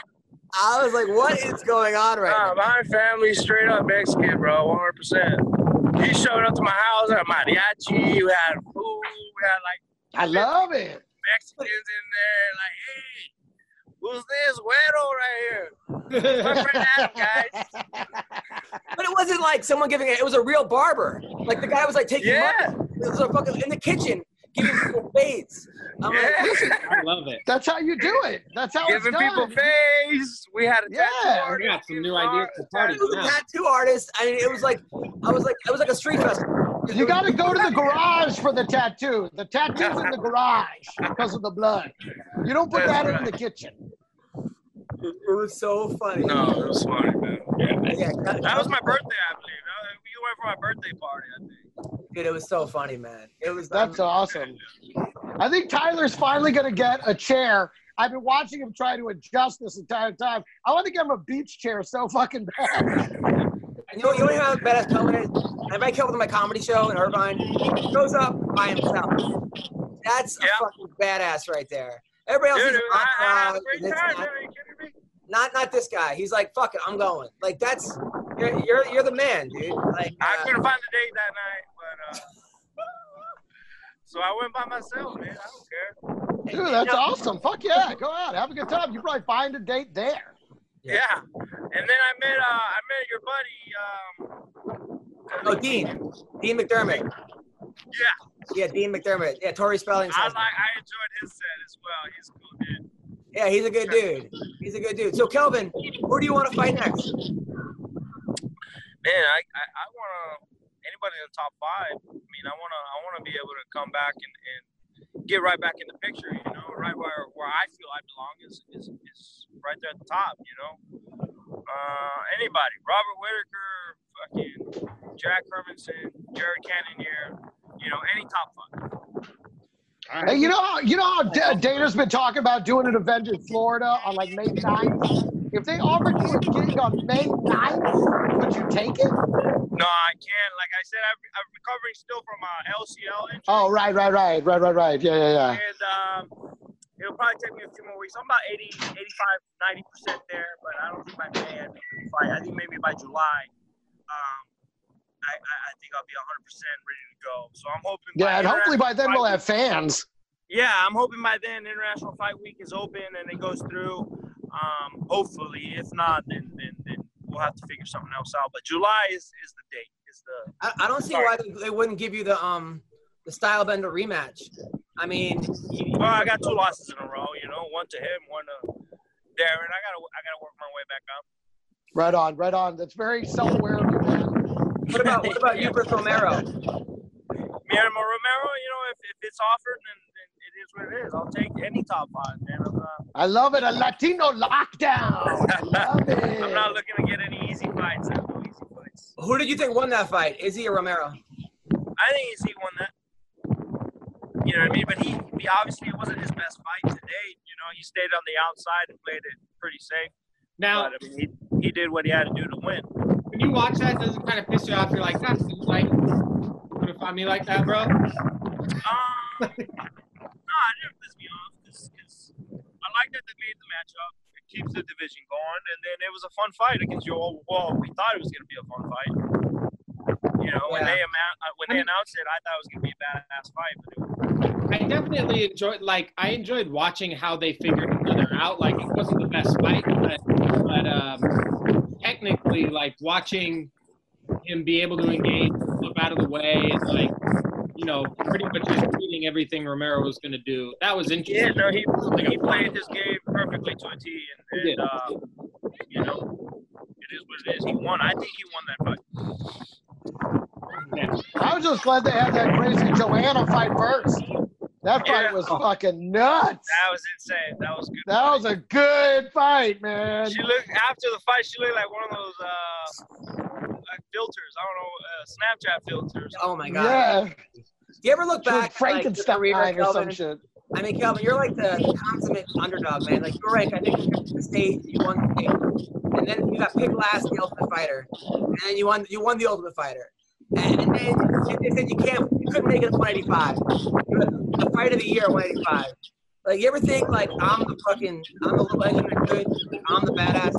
I was like, what is going on right Nah, now? my family's straight up Mexican, bro, one hundred percent. He showed up to my house, had a mariachi, we had food, we had like I love it. Mexicans in there, like, hey, who's this güero right here? My friend Adam, guys. But it wasn't like someone giving it. It was a real barber. Like the guy was like taking Yeah. money. It was a fucking in the kitchen giving people fades. I'm Yeah. like, I love it. That's how you do it. That's how Giving it's done. people face. We had a Yeah. tattoo We artist. got some new ideas for parties it was a now. tattoo artist. I mean, it was like, I was like, it was like a street festival. You got to go to the garage for the tattoo. The tattoo's in the garage because of the blood. You don't put That's that in right. the kitchen. It was so funny. No, it was funny, man. Yeah. Yeah, That was my birthday, I believe. Uh, You went for my birthday party, I think. dude, it was so funny, man. It was. That's um, awesome. I think Tyler's finally going to get a chair. I've been watching him try to adjust this entire time. I want to get him a beach chair so fucking bad. You know, you know how badass Kelvin is? I invite Kelvin to my comedy show in Irvine. He goes up by himself. That's a Yeah. fucking badass right there. Everybody else Dude, is I, I had a entourage, great and it's time, not- man. Are you kidding me? Not not this guy. He's like, fuck it, I'm going. Like that's you're you're, you're the man, dude. Like I uh, couldn't find the date that night, but uh, so I went by myself, man. I don't care. Dude, that's awesome. Fuck yeah. Go out. Have a good time. You probably find a date there. Yeah. And then I met uh I met your buddy, um oh Dean. Dean McDermott. yeah. Yeah, Dean McDermott. Yeah, Tori Spelling's I husband. like I enjoyed his set as well. He's a cool dude. Yeah, he's a good dude. He's a good dude. So Kelvin, who do you want to fight next? Man, I I, I wanna anybody in the top five. I mean I wanna I wanna be able to come back and, and get right back in the picture, you know, right where, where I feel I belong is, is is right there at the top, you know. Uh anybody. Robert Whitaker, fucking Jack Hermanson, Jared Cannonier, you know, any top five. Hey, you know how you know how D- Dana's been talking about doing an event in Florida on like May ninth? If they offered you a gig on May ninth, would you take it? No, I can't. Like I said, I'm, I'm recovering still from uh, L C L injury. Oh, right, right, right, right, right, right. Yeah, yeah, yeah. And um, it'll probably take me a few more weeks. I'm about eighty, eighty-five, ninety percent there, but I don't think by May I'd be fight. I think maybe by July, um, I, I, I think I'll be one hundred percent ready to go. So I'm hoping. Yeah, and hopefully by then we'll have International fans. Fight- Yeah, I'm hoping by then International Fight Week is open and it goes through. Um, hopefully, if not, then, then then we'll have to figure something else out. But July is, is the date. Is the I, I don't see why they, they wouldn't give you the um the Style Bender rematch. I mean, you, Well, I got two losses in a row. You know, one to him, one to Darren. I gotta I gotta work my way back up. Right on, right on. That's very self-aware of you, man. what about what about you, Chris Romero? Guillermo Romero, you know, if, if it's offered, then, then it is what it is. I'll take any top five, man. I'm not, I love it. A Latino lockdown. I love it. I'm not looking to get any easy fights. I have no easy fights. Who did you think won that fight, Izzy or Romero? I think he won that. You know what I mean? But he, he obviously it wasn't his best fight to date. You know, he stayed on the outside and played it pretty safe. Now, But I mean, he, he did what he had to do to win. when you watch that, does it kind of piss you off? You're like, that's like, gonna find me like that, bro? Um, no, it didn't piss me off because I like that they made the matchup. It keeps the division going, and then it was a fun fight against Joel. Well, we thought it was going to be a fun fight. You know, when Yeah. they ama- uh, when they announced it, I thought it was going to be a badass fight. But it, I definitely enjoyed, like, I enjoyed watching how they figured each other out. Like, it wasn't the best fight, but, but um, technically, like, watching him be able to engage, flip out of the way, and, like, you know, pretty much just reading everything Romero was going to do. That was interesting. yeah, no, he Like he a played his game perfectly to a T, He and, did. and uh, you know, it is what it is. He won. I think he won that fight. was just glad they had that crazy Joanna fight first. That fight Yeah. was fucking nuts. That was insane. That was good. That was a good fight, man. She looked after the fight. She looked like one of those uh, like filters. I don't know, uh, Snapchat filters. Oh my god. Yeah. Do you ever look She was back at, like, your Frankenstein career, or some Kelvin? shit. I mean, Kelvin, you're like the consummate underdog, man. Like, you're ranked, I think, the state, you won the state. And then you got picked last in the Ultimate Fighter. And then you won you won the Ultimate Fighter. And then they said you can't, you couldn't make it at one eighty-five. The fight of the year at one eighty-five. Like, you ever think, like, I'm the fucking, I'm the little engine that could, I'm the badass.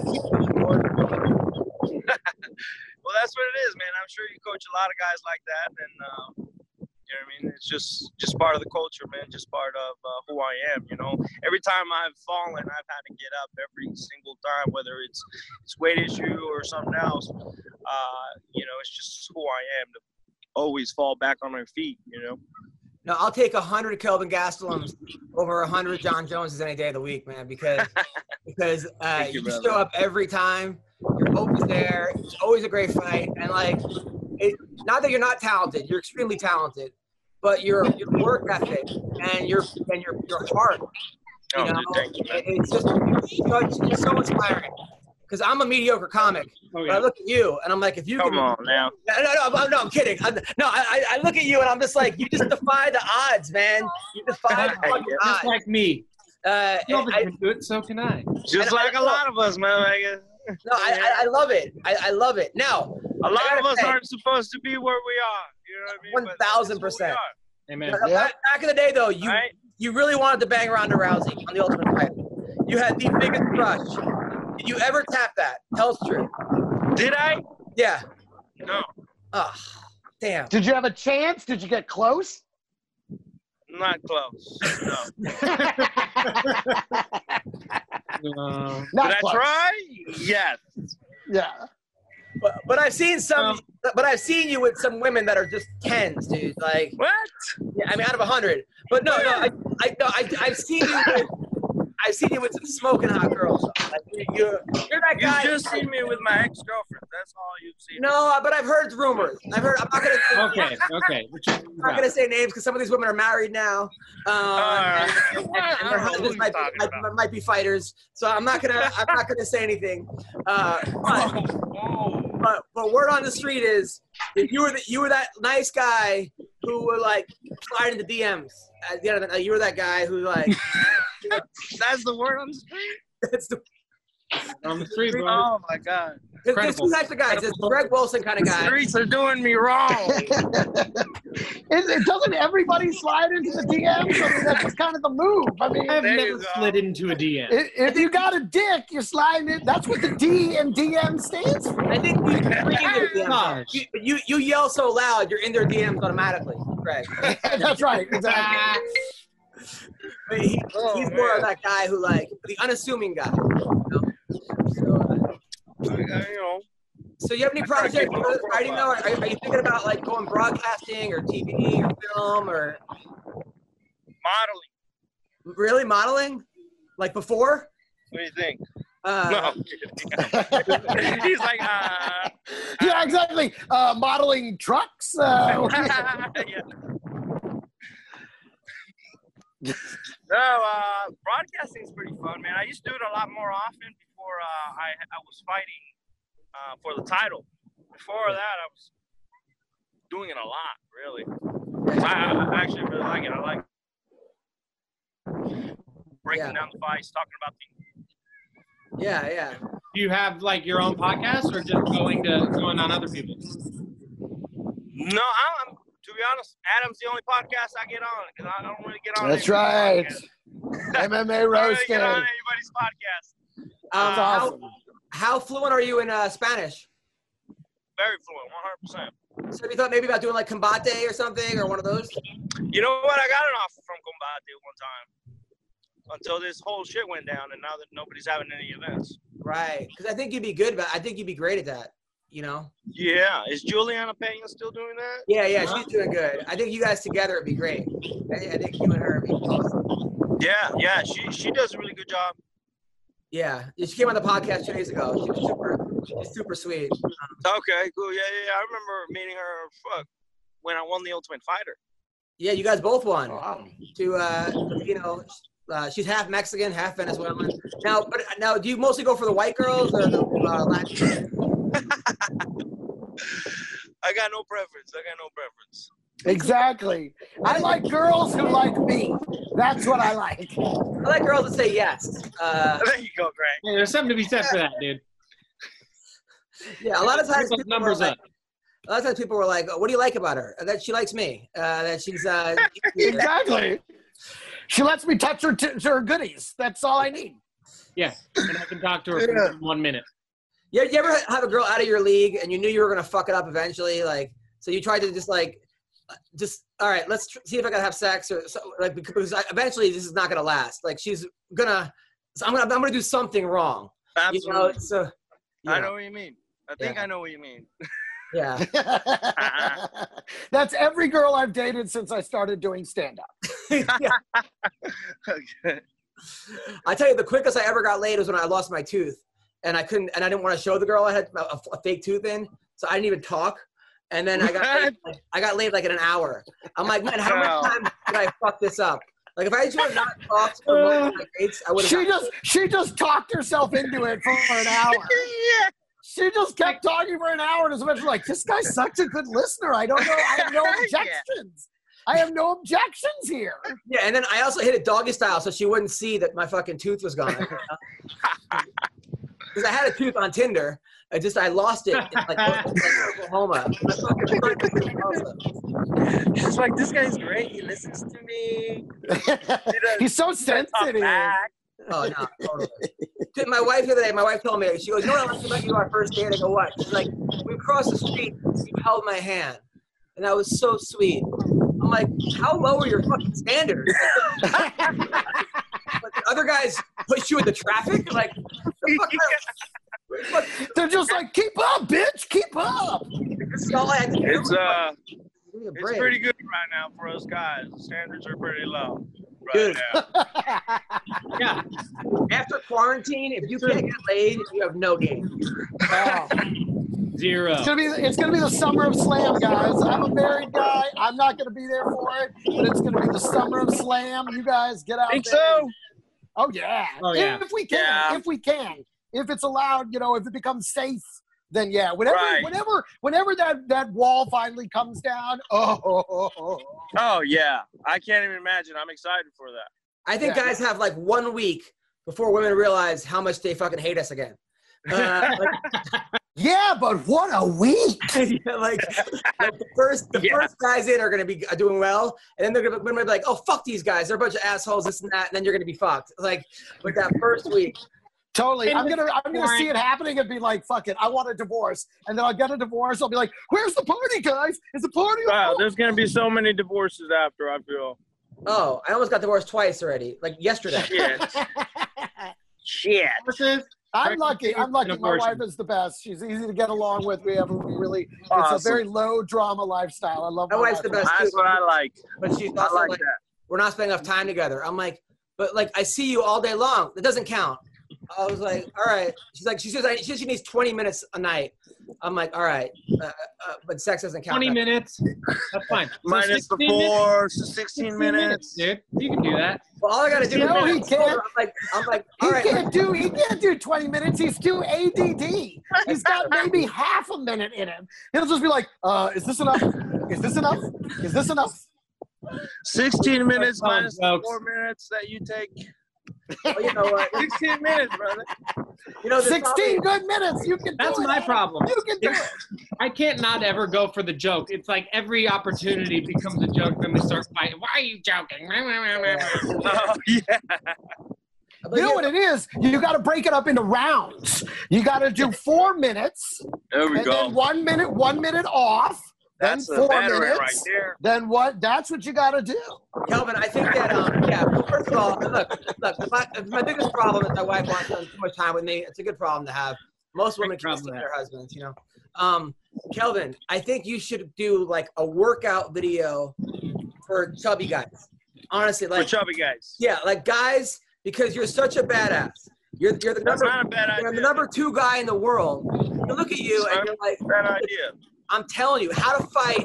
Well, that's what it is, man. I'm sure you coach a lot of guys like that, and uh, you know what I mean. It's just just part of the culture, man. Just part of uh, who I am. You know, every time I've fallen, I've had to get up every single time, whether it's it's weight issue or something else. Uh, you know, it's just who I am to always fall back on my feet. You know. No, I'll take a hundred Kelvin Gastelums over a hundred John Joneses any day of the week, man, because because uh, you, you just brother. show up every time. You're always there. It's always a great fight, and like, it, not that you're not talented, you're extremely talented, but your your work ethic and your and your your heart, you Oh, know, dude, thank you, man. it- it's just it's just so inspiring. Because I'm a mediocre comic, Oh, but yeah. I look at you and I'm like, if you Come can, on now. no, no, no, no, I'm kidding. I, no, I, I look at you and I'm just like, you just defy the odds, man. You defy the fucking Just odds. like me. Uh, Kelvin I, can do it, so can I. Just And I like a know- lot of us, man. I guess. no, I, I, I love it. I, I love it. Now, A lot I of gotta us say, aren't supposed to be where we are. You know what I mean? one But thousand that's who we percent. are, Amen. back, Yeah. back in the day, though, you right? you really wanted to bang Ronda Rousey on the Ultimate Fighter. You had the biggest crush. Did you ever tap that? Tell us the truth. Did I? Yeah. No, Oh, damn. Did you have a chance? Did you get close? not close. No. Uh, Not Did I close. try? Yes. Yeah. But, but I've seen some. Um, but I've seen you with some women that are just tens, dude. Like, What? yeah, I mean, out of a hundred. But no, no, I, I, no, I, I've seen you. With, I've seen you with some smoking hot girls. Like, you, you're, you're that You guy. just seen me with my ex-girlfriend. That's all you've seen. No, but I've heard rumors. I've heard. I'm not gonna. Say, okay, okay. What you- I'm not gonna say names because some of these women are married now, um, Uh, and, and, I and don't their know who husbands you're might, talking might, about. might be fighters. So I'm not gonna. I'm not gonna say anything. Uh, but, Oh. but but word on the street is if you were the, you were that nice guy who would like slide into D Ms. At the end of the night, you were that guy who like. That's the word on the street? It's the, On the street, bro. Oh, my God. there's, there's Incredible. two types of guys. There's the Greg Wilson kind of The guy. streets are doing me wrong. Is it, doesn't everybody slide into the D Ms? I mean, that's just kind of the move. I mean, I've There you never go. slid into a D M. i- if you got a dick, you're sliding it. That's what the D in D M stands for. I think you, you're in their D Ms. Gosh. You, you you yell so loud, you're in their D Ms automatically, Greg. That's right. Exactly. But he, Oh, he's more of man. that guy who like the unassuming guy. You know? So, uh, I- I- you know. so you have any I try to projects keep a low for writing though? Are, are you thinking about like going broadcasting or T V or film or Modeling. really modeling? Like before? What do you think? Uh, No, I'm kidding. He's like, uh, Yeah, exactly. Uh, modeling trucks. Uh, yeah. No, uh, broadcasting is pretty fun, man. I used to do it a lot more often before uh, I I was fighting uh, for the title. Before that, I was doing it a lot, really. I, I actually really like it. I like breaking Yeah. down the fights, talking about the. yeah, yeah. Do you have like your own podcast, or just going to going on other people's? No, I'm. To be honest, Adam's the only podcast I get on because I don't really get on. That's anybody's right. podcast. M M A I don't really roasted. get on anybody's podcast. Um, That's how, awesome. how fluent are you in uh, Spanish? Very fluent, one hundred percent. So have you thought maybe about doing like Combate or something or one of those? You know what? I got an offer from Combate one time until this whole shit went down, and now that nobody's having any events. Right, because I think you'd be good. But I think you'd be great at that. You know? Yeah, is Juliana Pena still doing that? Yeah, yeah, she's doing good. I think you guys together would be great. I, I think you and her would be awesome. Yeah, yeah, she she does a really good job. Yeah, she came on the podcast two days ago. She was super, she's super sweet. Okay, cool. Yeah, yeah, yeah. I remember meeting her. Fuck, when I won the Ultimate Fighter. Yeah, you guys both won. Wow. To uh, you know, uh, she's half Mexican, half Venezuelan. Now, but now, do you mostly go for the white girls or the uh, Latin? I got no preference. I got no preference. Exactly. I like girls who like me. That's what I like. I like girls that say yes. Uh, There you go, Greg. Hey, there's something to be said for that, dude. yeah, a lot of times Put those people were numbers like, up. a lot of times people were like, "What do you like about her?" That she likes me. Uh, that she's uh, Exactly. She lets me touch her, t- her goodies. That's all I need. Yeah, and I can talk to her for one minute. Yeah, you ever have a girl out of your league and you knew you were gonna fuck it up eventually? Like, so you tried to just like, just all right, let's tr- see if I can have sex or so, like because I, eventually this is not gonna last. Like she's gonna, so I'm gonna, I'm gonna do something wrong. Absolutely. You know, so you I know, know what you mean. I think Yeah. I know what you mean. yeah. That's every girl I've dated since I started doing stand-up. yeah. Okay. I tell you, the quickest I ever got laid was when I lost my tooth, and I couldn't, and I didn't want to show the girl I had a, a fake tooth in, so I didn't even talk. And then I got, laid, like, I got laid like in an hour. I'm like, man, how Wow. much time did I fuck this up? Like, if I just would not talked for most of my dates, I would have. She just she just talked herself into it for an hour. Yeah. She just kept talking for an hour and was eventually like, this guy's such a good listener. I don't know. I have no Yeah. objections. I have no objections here. Yeah, and then I also hit it doggy style so she wouldn't see that my fucking tooth was gone. Because I had a tooth on Tinder. I just I lost it in like Oklahoma. My fucking She's like, this guy's great. He listens to me. He's so He doesn't talk sensitive. back. Oh no, totally. Dude, my wife the other day, my wife told me, she goes, you know what I liked about you our first date? I go, what? She's like, we crossed the street, you held my hand. And that was so sweet. I'm like, how low are your fucking standards? Like, the other guys push you into traffic? Like, the fuck are- They're just like, keep up, bitch, keep up. this is all I had to do. It's uh, Give me a it's break. pretty good right now for us guys. The standards are pretty low right Dude. now. Yeah, After quarantine, if you can't get laid, you have no game. Wow. zero. It's gonna be it's gonna be the summer of slam, guys. I'm a married guy. I'm not gonna be there for it, but it's gonna be the summer of slam. You guys get out Think there. so? Oh yeah. Oh, yeah. If we can, Yeah. if we can, if it's allowed, you know, if it becomes safe, then yeah. Whenever, Right. whenever, whenever that that wall finally comes down. Oh, oh, oh, oh. Oh yeah, I can't even imagine. I'm excited for that. I think Yeah. guys have like one week before women realize how much they fucking hate us again. Uh, Yeah, but what a week! like, yeah, like, like the first the Yeah. first guys in are gonna be doing well, and then they're gonna, women will be like, oh fuck these guys, they're a bunch of assholes, this and that, and then you're gonna be fucked. Like with that first week. Totally. I'm gonna I'm gonna Boring. see it happening and be like, fuck it, I want a divorce. And then I'll get a divorce, I'll be like, where's the party, guys? Is the party Wow, on? there's gonna be so many divorces after. I feel. Oh, I almost got divorced twice already, like yesterday. Shit. Shit. Horses. I'm lucky. I'm lucky. My Abortion. wife is the best. She's easy to get along with. We have a really it's a Awesome. very low drama lifestyle. I love My my wife's the wife. best. That's what I like. But she's I also like like, that. we're not spending enough time together. I'm like, but like I see you all day long. That doesn't count. I was like, all right. She's like, she says I, she, says she needs twenty minutes a night. I'm like, all right, uh, uh, but sex doesn't count. twenty that. minutes. That's fine. So Minus the sixteen minutes? four, so sixteen minutes. dude. You can do that. Well, all I gotta do You know is he can't. I'm like, I'm like, He all right. can't do he can't do twenty minutes. He's too A D D. He's got maybe half a minute in him. He'll just be like, uh, is this enough? Is this enough? Is this enough? sixteen minutes Fun, minus the folks. four minutes that you take. Well, you know what? sixteen minutes, brother. You know, there's sixteen probably- good minutes. You can do That's it. my problem. You can do it. I can't not ever go for the joke. It's like every opportunity becomes a joke. Then we start fighting. Why are you joking? Oh, yeah. but You know yeah, what it is? You got to break it up into rounds. You got to do four minutes, There we and go. then one minute, one minute off, That's then the four veteran minutes. right there. Then what? That's what you got to do. Kelvin, I think that, um, yeah, well, first of all, look, look, my, my biggest problem is my wife wants to spend too much time with me. It's a good problem to have. Most women Big can problem stick to their husbands, you know. Um, Kelvin, I think you should do like a workout video for chubby guys. Honestly, For like, chubby guys. yeah, like guys, because you're such a badass. You're, you're the That's number, not a bad you're idea. the number two guy in the world. You look at you and you're like, Bad idea. I'm telling you, how to fight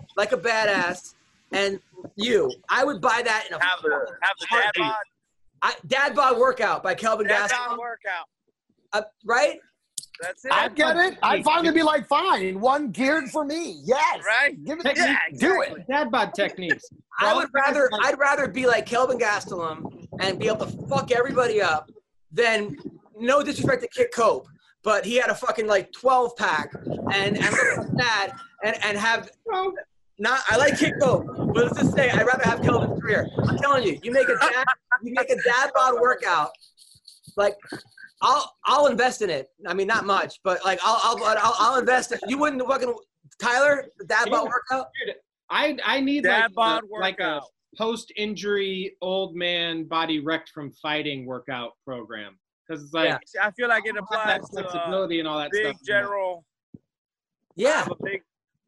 like a badass, and you, I would buy that in a Have the have the dad bod. I, Dad Bod Workout by Kelvin Dad Gastelum. bod workout. Uh, right? That's it. I get it. I'd finally be like, fine, one geared for me. Yes. Right? Give it. Technique. Yeah, do it. Dad bod techniques. I would rather I'd rather be like Kelvin Gastelum and be able to fuck everybody up than, no disrespect to Kit Cope, but he had a fucking like twelve pack and and look like that and and have not I like Kit Cope, but let's just say I'd rather have Kelvin's career. I'm telling you, you make a dad you make a dad bod workout, like I'll I'll invest in it. I mean, not much, but like I'll I'll I'll, I'll invest in. You wouldn't fucking Tyler the dad bod workout. I I need Dad like, bod a, like a workout. post-injury old man body wrecked from fighting workout program, because it's like Yeah. See, I feel like it that applies to uh, flexibility and all that big stuff. general. Yeah. Have a big.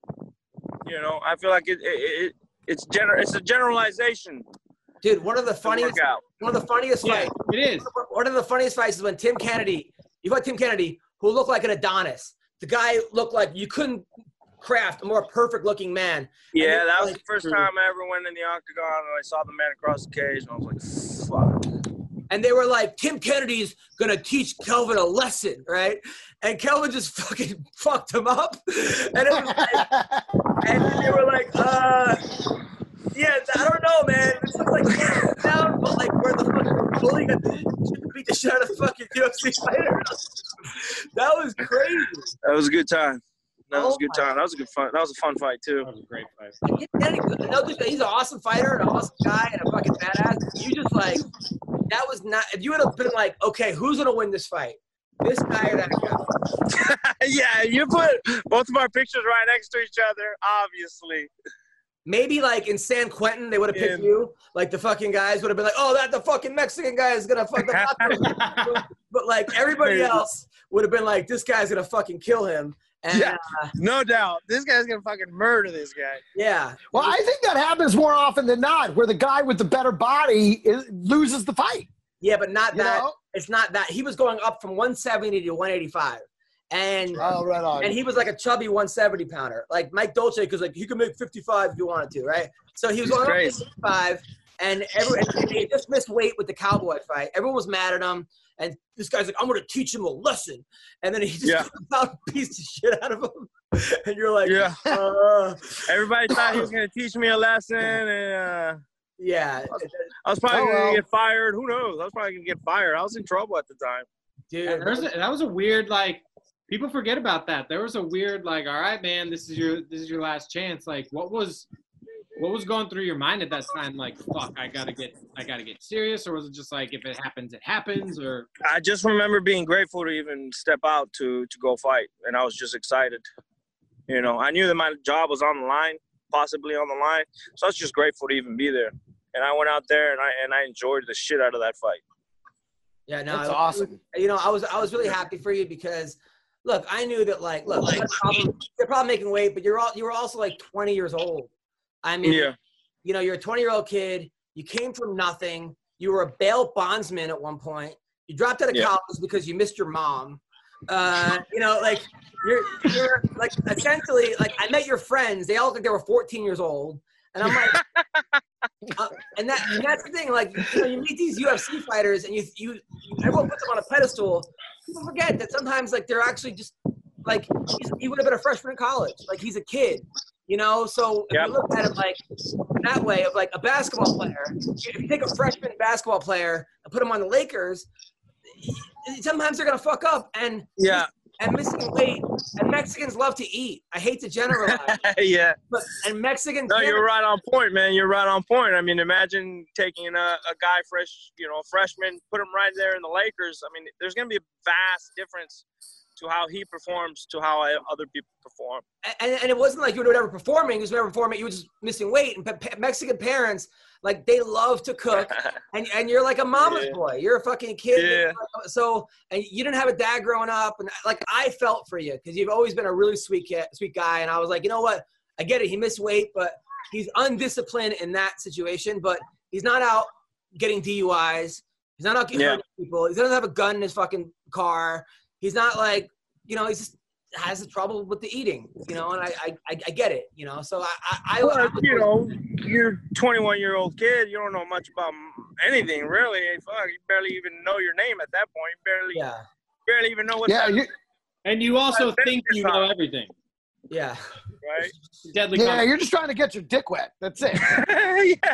You know, I feel like it. it, it it's gener- It's a generalization. Dude, one of the to funniest work out. one of the funniest Yeah, fights. it is. One of the funniest fights is when Tim Kennedy, you fought Tim Kennedy, who looked like an Adonis. The guy looked like you couldn't craft a more perfect looking man. Yeah, And that was like, the first time I ever went in the octagon and I saw the man across the cage and I was like, fuck. and they were like, Tim Kennedy's gonna teach Kelvin a lesson, right? And Kelvin just fucking fucked him up. And it was like, and they were like, uh, yeah, I don't know, man. This looks like down, but like where the fucking bully got beat the shit out of the fucking U F C fighter. That was crazy. That was a good time. That was Oh a good my- time. That was a good fun. That was a fun fight too. That was a great fight. Tim Kennedy, no, dude, he's an awesome fighter, an awesome guy, and a fucking badass. You just like, that was not, if you would have been like, okay, who's gonna win this fight? This guy or that guy? Yeah, you put both of our pictures right next to each other, obviously. Maybe like in San Quentin, they would have picked Yeah. you. Like the fucking guys would have been like, oh, that the fucking Mexican guy is gonna fuck the But like everybody Maybe. else would have been like, this guy's gonna fucking kill him. And Yeah. uh, No doubt. This guy's gonna fucking murder this guy. yeah. Well, I think that happens more often than not, where the guy with the better body is, loses the fight. Yeah, but not You that. know? It's not that. He was going up from one seventy to one eighty-five. And Oh, right on. and he was like a chubby one seventy pounder. Like Mike Dolce, because like he could make fifty-five if you wanted to, right? So he was He's going up to crazy. fifty-five, and every and he just missed weight with the Cowboy fight. Everyone was mad at him, and this guy's like, "I'm going to teach him a lesson," and then he just Yeah. comes out and beats the shit out of him, and you're like, Yeah. uh, Everybody thought he was gonna teach me a lesson, and uh, yeah, I was probably Oh, gonna well. get fired. Who knows? I was probably gonna get fired. I was in trouble at the time. dude. And there's a, that was a weird like. People forget about that. There was a weird like, all right, man, this is your this is your last chance. Like, what was what was going through your mind at that time? Like, fuck, I gotta get I gotta get serious, or was it just like, if it happens, it happens, or I just remember being grateful to even step out to to go fight, and I was just excited. You know, I knew that my job was on the line, possibly on the line, so I was just grateful to even be there. And I went out there and I and I enjoyed the shit out of that fight. Yeah, no, That's I- awesome. You know, I was I was really happy for you because, look, I knew that like, look, you had a problem, you're probably making weight, but you're all you were also like twenty years old. I mean, Yeah. you know, you're a twenty year old kid. You came from nothing. You were a bail bondsman at one point. You dropped out of Yeah. college because you missed your mom. Uh, you know, like you're you're like essentially like I met your friends. They all look like they were fourteen years old, and I'm like, uh, and that and that's the thing. Like you know, you meet these U F C fighters, and you you everyone puts them on a pedestal. People forget that sometimes like they're actually just like he's, he would have been a freshman in college. Like he's a kid, you know. So if Yep. you look at it like that way of like a basketball player, if you take a freshman basketball player and put him on the Lakers, sometimes they're gonna fuck up and Yeah. and missing weight. And Mexicans love to eat. I hate to generalize, Yeah. but and Mexicans. No, you're right on point, man. You're right on point. I mean, imagine taking a, a guy fresh, you know, freshman, put him right there in the Lakers. I mean, there's going to be a vast difference to how he performs to how I, other people perform. And, and it wasn't like you were never performing. You was never performing. You were just missing weight. And pe- Mexican parents, like, they love to cook. And and you're like a mama's Yeah. boy. You're a fucking kid. Yeah. So, and you didn't have a dad growing up. And, like, I felt for you because you've always been a really sweet kid, sweet guy. And I was like, you know what? I get it. He missed weight, but he's undisciplined in that situation. But he's not out getting D U Is. He's not out getting Yeah. hurting people. He doesn't have a gun in his fucking car. He's not like, you know, he's just has trouble with the eating, you know, and I I, I I get it, you know. So I I, I, Well, I you know, you're a twenty-one year old kid. You don't know much about anything, really. Fuck, you barely even know your name at that point. You barely, yeah barely even know what. Yeah, you, And you also think you know everything. yeah. Right? Deadly. yeah, Competition. you're just trying to get your dick wet. That's it. Yeah.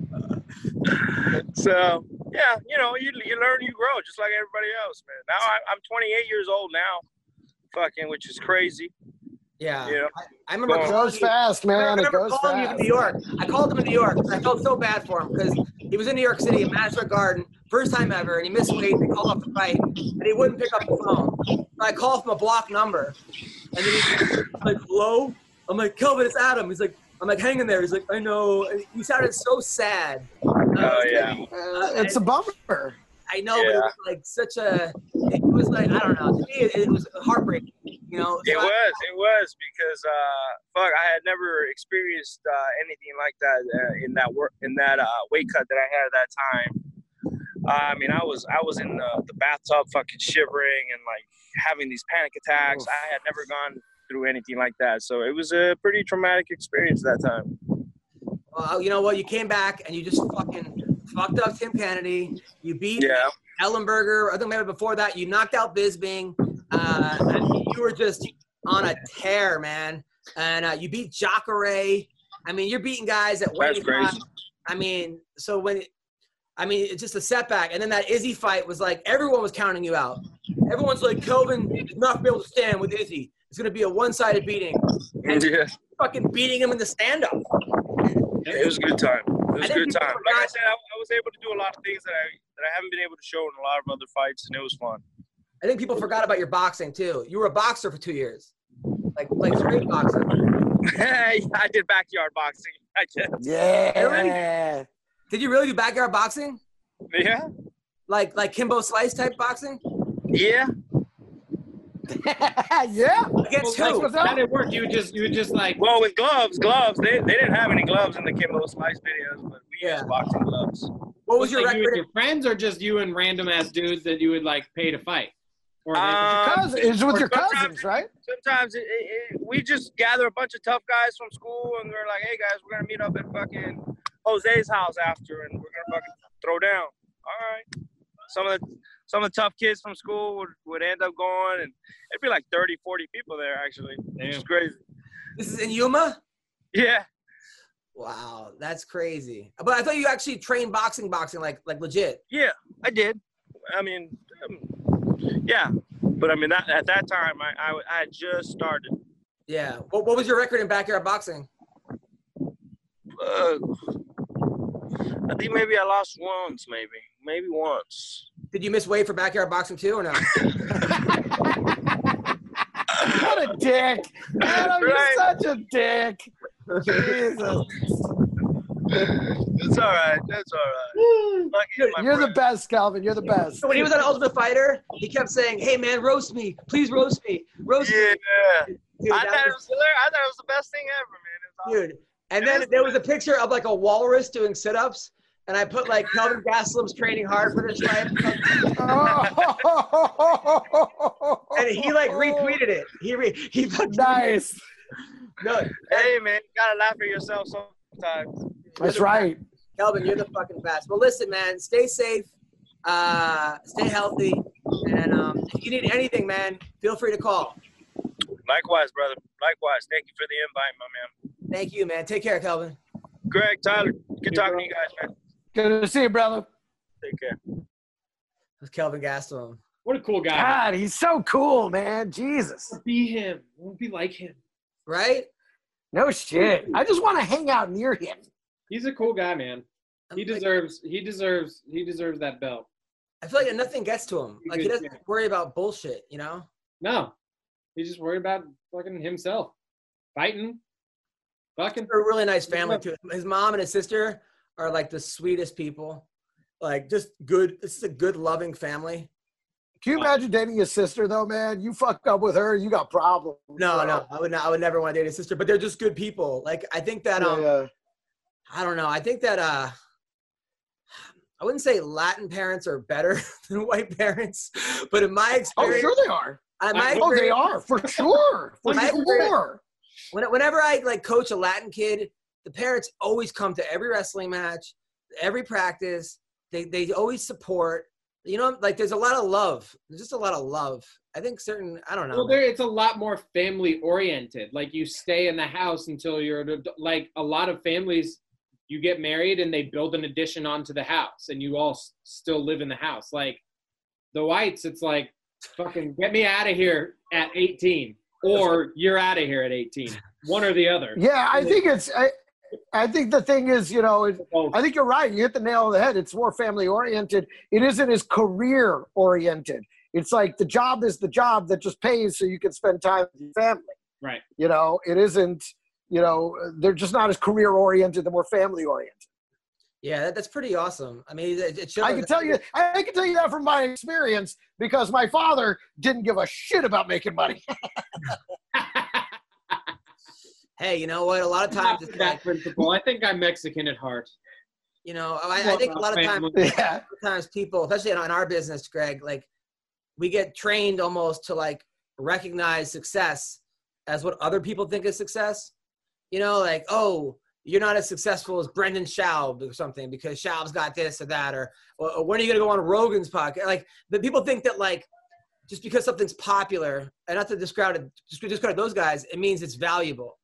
So yeah, you know, you you learn, you grow, just like everybody else, man. Now I, I'm twenty-eight years old now, fucking, which is crazy. Yeah, You know, I, I remember It Well, calling goes you. fast, I man. It remember goes calling you in fast. New York. I called him in New York. I felt so bad for him because he was in New York City at Madison Square Garden, first time ever, and he missed weight. They called off the fight, and he wouldn't pick up the phone. So I called from a block number, and then he's like, "Hello." I'm like, "Kelvin, it's Adam." He's like, "I'm like, hang in there." He's like, "I know." And he sounded so sad. Oh yeah. Uh, it's a bummer. I know, but it Yeah. was like such a. It was like I don't know. To me, it, it was heartbreaking. You know. It So I- was, it was because uh, fuck, I had never experienced uh, anything like that uh, in that work in that uh, weight cut that I had at that time. Uh, I mean, I was I was in the, the bathtub, fucking shivering and like having these panic attacks. Oof. I had never gone through anything like that, so it was a pretty traumatic experience that time. Well, you know what? You came back and you just fucking fucked up Tim Kennedy. You beat Yeah. Ellenberger. I think maybe before that, you knocked out Bisping. Uh, I mean, you were just on a tear, man. And uh, you beat Jacare. I mean, you're beating guys at That's weight. crazy. I mean, so when, I mean, it's just a setback. And then that Izzy fight was like, everyone was counting you out. Everyone's like, Kelvin is not going to be able to stand with Izzy. It's going to be a one-sided beating. And you're Yeah, fucking beating him in the stand-up. it was a good time. It was I a think good people time. Like I forgot- said, I, I was able to do a lot of things that I that I haven't been able to show in a lot of other fights, and it was fun. I think people forgot about your boxing too. You were a boxer for two years, like like straight boxer. I did backyard boxing. I did. Yeah. Did you really do backyard boxing? Yeah. Like like Kimbo Slice type boxing? Yeah. Yeah. Against Well, who? that's what's How up. did it work? You would just you would just like Well, with gloves, gloves. They, they didn't have any gloves in the Kimbo Slice videos, but we Yeah. used boxing gloves. What was your like you and record? your friends, or just you and random ass dudes that you would like pay to fight? Or they- Um, Cousin, it's with or your sometimes- cousins, right? Sometimes it, it, it, we just gather a bunch of tough guys from school, and we're like, "Hey guys, we're gonna meet up at fucking Jose's house after, and we're gonna fucking throw down." All right. Some of the some of the tough kids from school would, would end up going, and it'd be like thirty, forty people there actually. It's Damn. crazy. This is in Yuma? Yeah. Wow, that's crazy. But I thought you actually trained boxing, boxing like like legit. Yeah, I did. I mean, um, yeah. But I mean, that, at that time, I, I, I had just started. Yeah. What what was your record in backyard boxing? Uh, I think maybe I lost once, maybe. Maybe once. Did you miss weight for backyard boxing too or no? What a dick. Adam, Right. you're such a dick. Jesus. It's all right. That's all right. Lucky my You're the friend. best, Calvin. You're the best. So when he was on Ultimate Fighter, he kept saying, "Hey man, roast me, please roast me, roast Yeah. me." Dude, I that thought it was- was hilarious. I thought it was the best thing ever, man. It was awesome. dude. And then there was a picture of like a walrus doing sit-ups, and I put like Kelvin Gastelum's training hard for this fight, and he like retweeted it. He re- he fucking Nice. no, Hey, man, you gotta laugh at yourself sometimes. That's right. Kelvin, you're the fucking best. Well, listen, man, stay safe, uh, stay healthy, and um, if you need anything, man, feel free to call. Likewise, brother. Likewise. Thank you for the invite, my man. Thank you, man. Take care, Kelvin. Greg, Tyler, good Hey, talking bro. to you guys, man. Good to see you, brother. Take care. It's Kelvin Gastelum. what a cool guy. God, he's so cool, man. Jesus. Be him. Won't be like him. Right? No shit. I just want to hang out near him. He's a cool guy, man. He I'm like- deserves. He deserves. He deserves that belt. I feel like nothing gets to him. He Like he good, doesn't yeah. worry about bullshit, you know? No, he's just worried about fucking himself, fighting, fucking. They're a really nice family too. His mom and his sister are like the sweetest people. Like just good. This is a good, loving family. Can you imagine dating your sister, though, man? You fuck up with her, you got problems. No, bro. no, I would not. I would never want to date his sister. But they're just good people. Like I think that Yeah, um, yeah. I don't know. I think that uh, I wouldn't say Latin parents are better than white parents, but in my Oh, experience, sure they are. I, my Oh, they are for sure. For My sure. When, whenever I like coach a Latin kid, the parents always come to every wrestling match, every practice. They they always support. You know, like there's a lot of love. There's just a lot of love. I think certain, I don't know. Well, there it's a lot more family oriented. Like you stay in the house until you're like a lot of families. You get married and they build an addition onto the house, and you all s- still live in the house. Like the Whites, it's like fucking get me out of here at eighteen, or you're out of here at eighteen. One or the other. Yeah, I think it's. I, I think the thing is, you know, it, I think you're right. You hit the nail on the head. It's more family oriented. It isn't as career oriented. It's like the job is the job that just pays so you can spend time with your family. Right. You know, it isn't. You know, they're just not as career oriented. They're more family oriented. Yeah, that, that's pretty awesome. I mean, it, it shows. I can tell you. I can tell you that from my experience because my father didn't give a shit about making money. Hey, you know what? A lot of times it's that like, principle. I think I'm Mexican at heart. you know, I, I think a lot of times, Yeah. sometimes people, especially in, in our business, Greg, like we get trained almost to like recognize success as what other people think is success. You know, like, oh, you're not as successful as Brendan Schaub or something because Schaub's got this or that, or, or, or when are you going to go on Rogan's podcast? Like, the people think that like just because something's popular, and not to discredit, just to discredit those guys, it means it's valuable.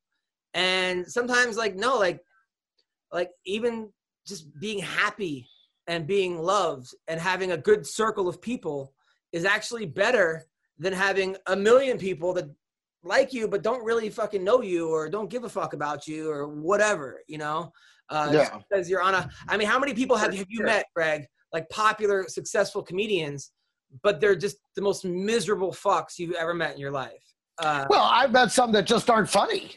And sometimes like, no, like, like even just being happy and being loved and having a good circle of people is actually better than having a million people that like you but don't really fucking know you or don't give a fuck about you or whatever, you know? Uh, Yeah. just because you're on a, I mean, how many people have, have you met, Greg, like popular, successful comedians, but they're just the most miserable fucks you've ever met in your life? Uh, Well, I've met some that just aren't funny.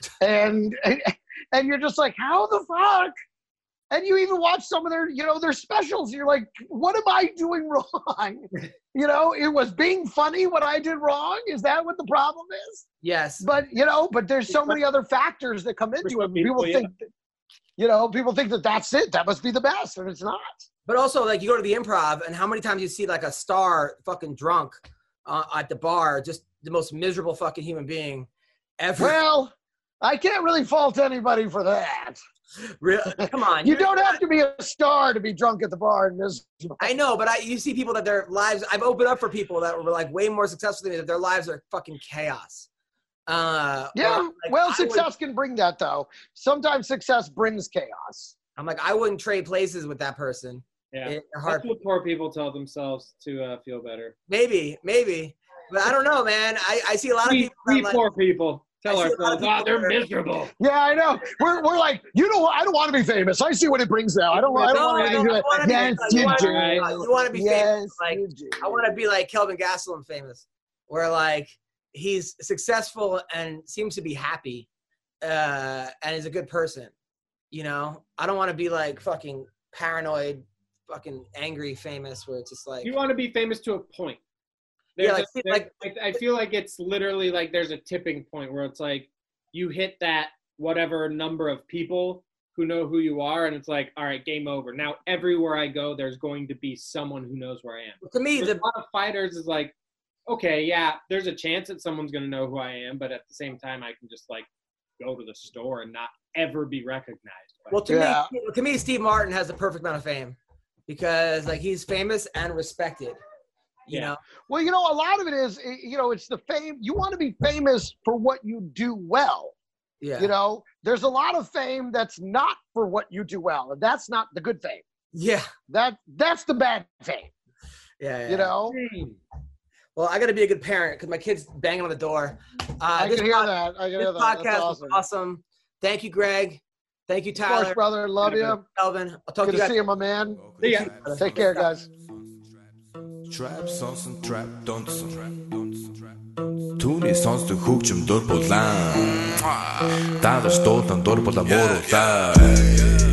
And, and and you're just like, how the fuck? And you even watch some of their, you know, their specials. You're like, what am I doing wrong? You know, it was being funny what I did wrong. Is that what the problem is? yes. But, you know, but there's so many other factors that come into it. People People, yeah. think, that, you know, people think that that's it. That must be the best. And it's not. But also, like, you go to the Improv, and how many times you see, like, a star fucking drunk uh, at the bar, just the most miserable fucking human being ever. Well, I can't really fault anybody for that. Real, come on. You you're- don't have to be a star to be drunk at the bar and miserable. I know, but I you see people that their lives, I've opened up for people that were, like, way more successful than me, that their lives are fucking chaos. Uh, Yeah, or, like, well, I success would- can bring that, though. Sometimes success brings chaos. I'm like, I wouldn't trade places with that person. Yeah. It- That's hard. what poor people tell themselves to uh, feel better. Maybe, maybe. But I don't know, man. I, I see a lot of We, people we that, like, poor people tell I see a lot of ourselves, oh, people they're that are- miserable. Yeah, I know. We're, we're like, you know, I don't want to be famous. I see what it brings now. I don't, I don't No, want no, to I do wanna it. be- Yes, you you wanna do. be- you wanna be yes, famous, like, you do. I want to be like Kelvin Gastelum famous, where like he's successful and seems to be happy, uh, and is a good person. You know, I don't want to be like fucking paranoid, fucking angry famous, where it's just like, You want to be famous to a point. Yeah, There's like- a- like- there- I I feel like it's literally like there's a tipping point where it's like you hit that whatever number of people who know who you are, and it's like, all right, game over. Now everywhere I go, there's going to be someone who knows where I am. to me, There's the a lot of fighters is like, okay, yeah, there's a chance that someone's going to know who I am, but at the same time, I can just like go to the store and not ever be recognized. by well to Yeah. me, to me, Steve Martin has the perfect amount of fame because like he's famous and respected. You Yeah. know, Well, you know, a lot of it is, eh, you know, it's the fame. You want to be famous for what you do well. yeah, You know, there's a lot of fame that's not for what you do well, and that's not the good fame. yeah, That that's the bad fame. yeah, yeah. You know, Well, I got to be a good parent because my kid's banging on the door. Uh, I this can hear pod- that. I can This hear that. podcast That's was awesome. awesome. Thank you, Greg. Thank you, Of course, Tyler. brother. Love you. Kelvin. I'll talk Good to you to guys. see you, my man. See ya. Take care, guys. Trap songs and trap dance. Түүний сонсдог хөгжим дур булаан. Даадаш дуулан дур булаа мууруулаа.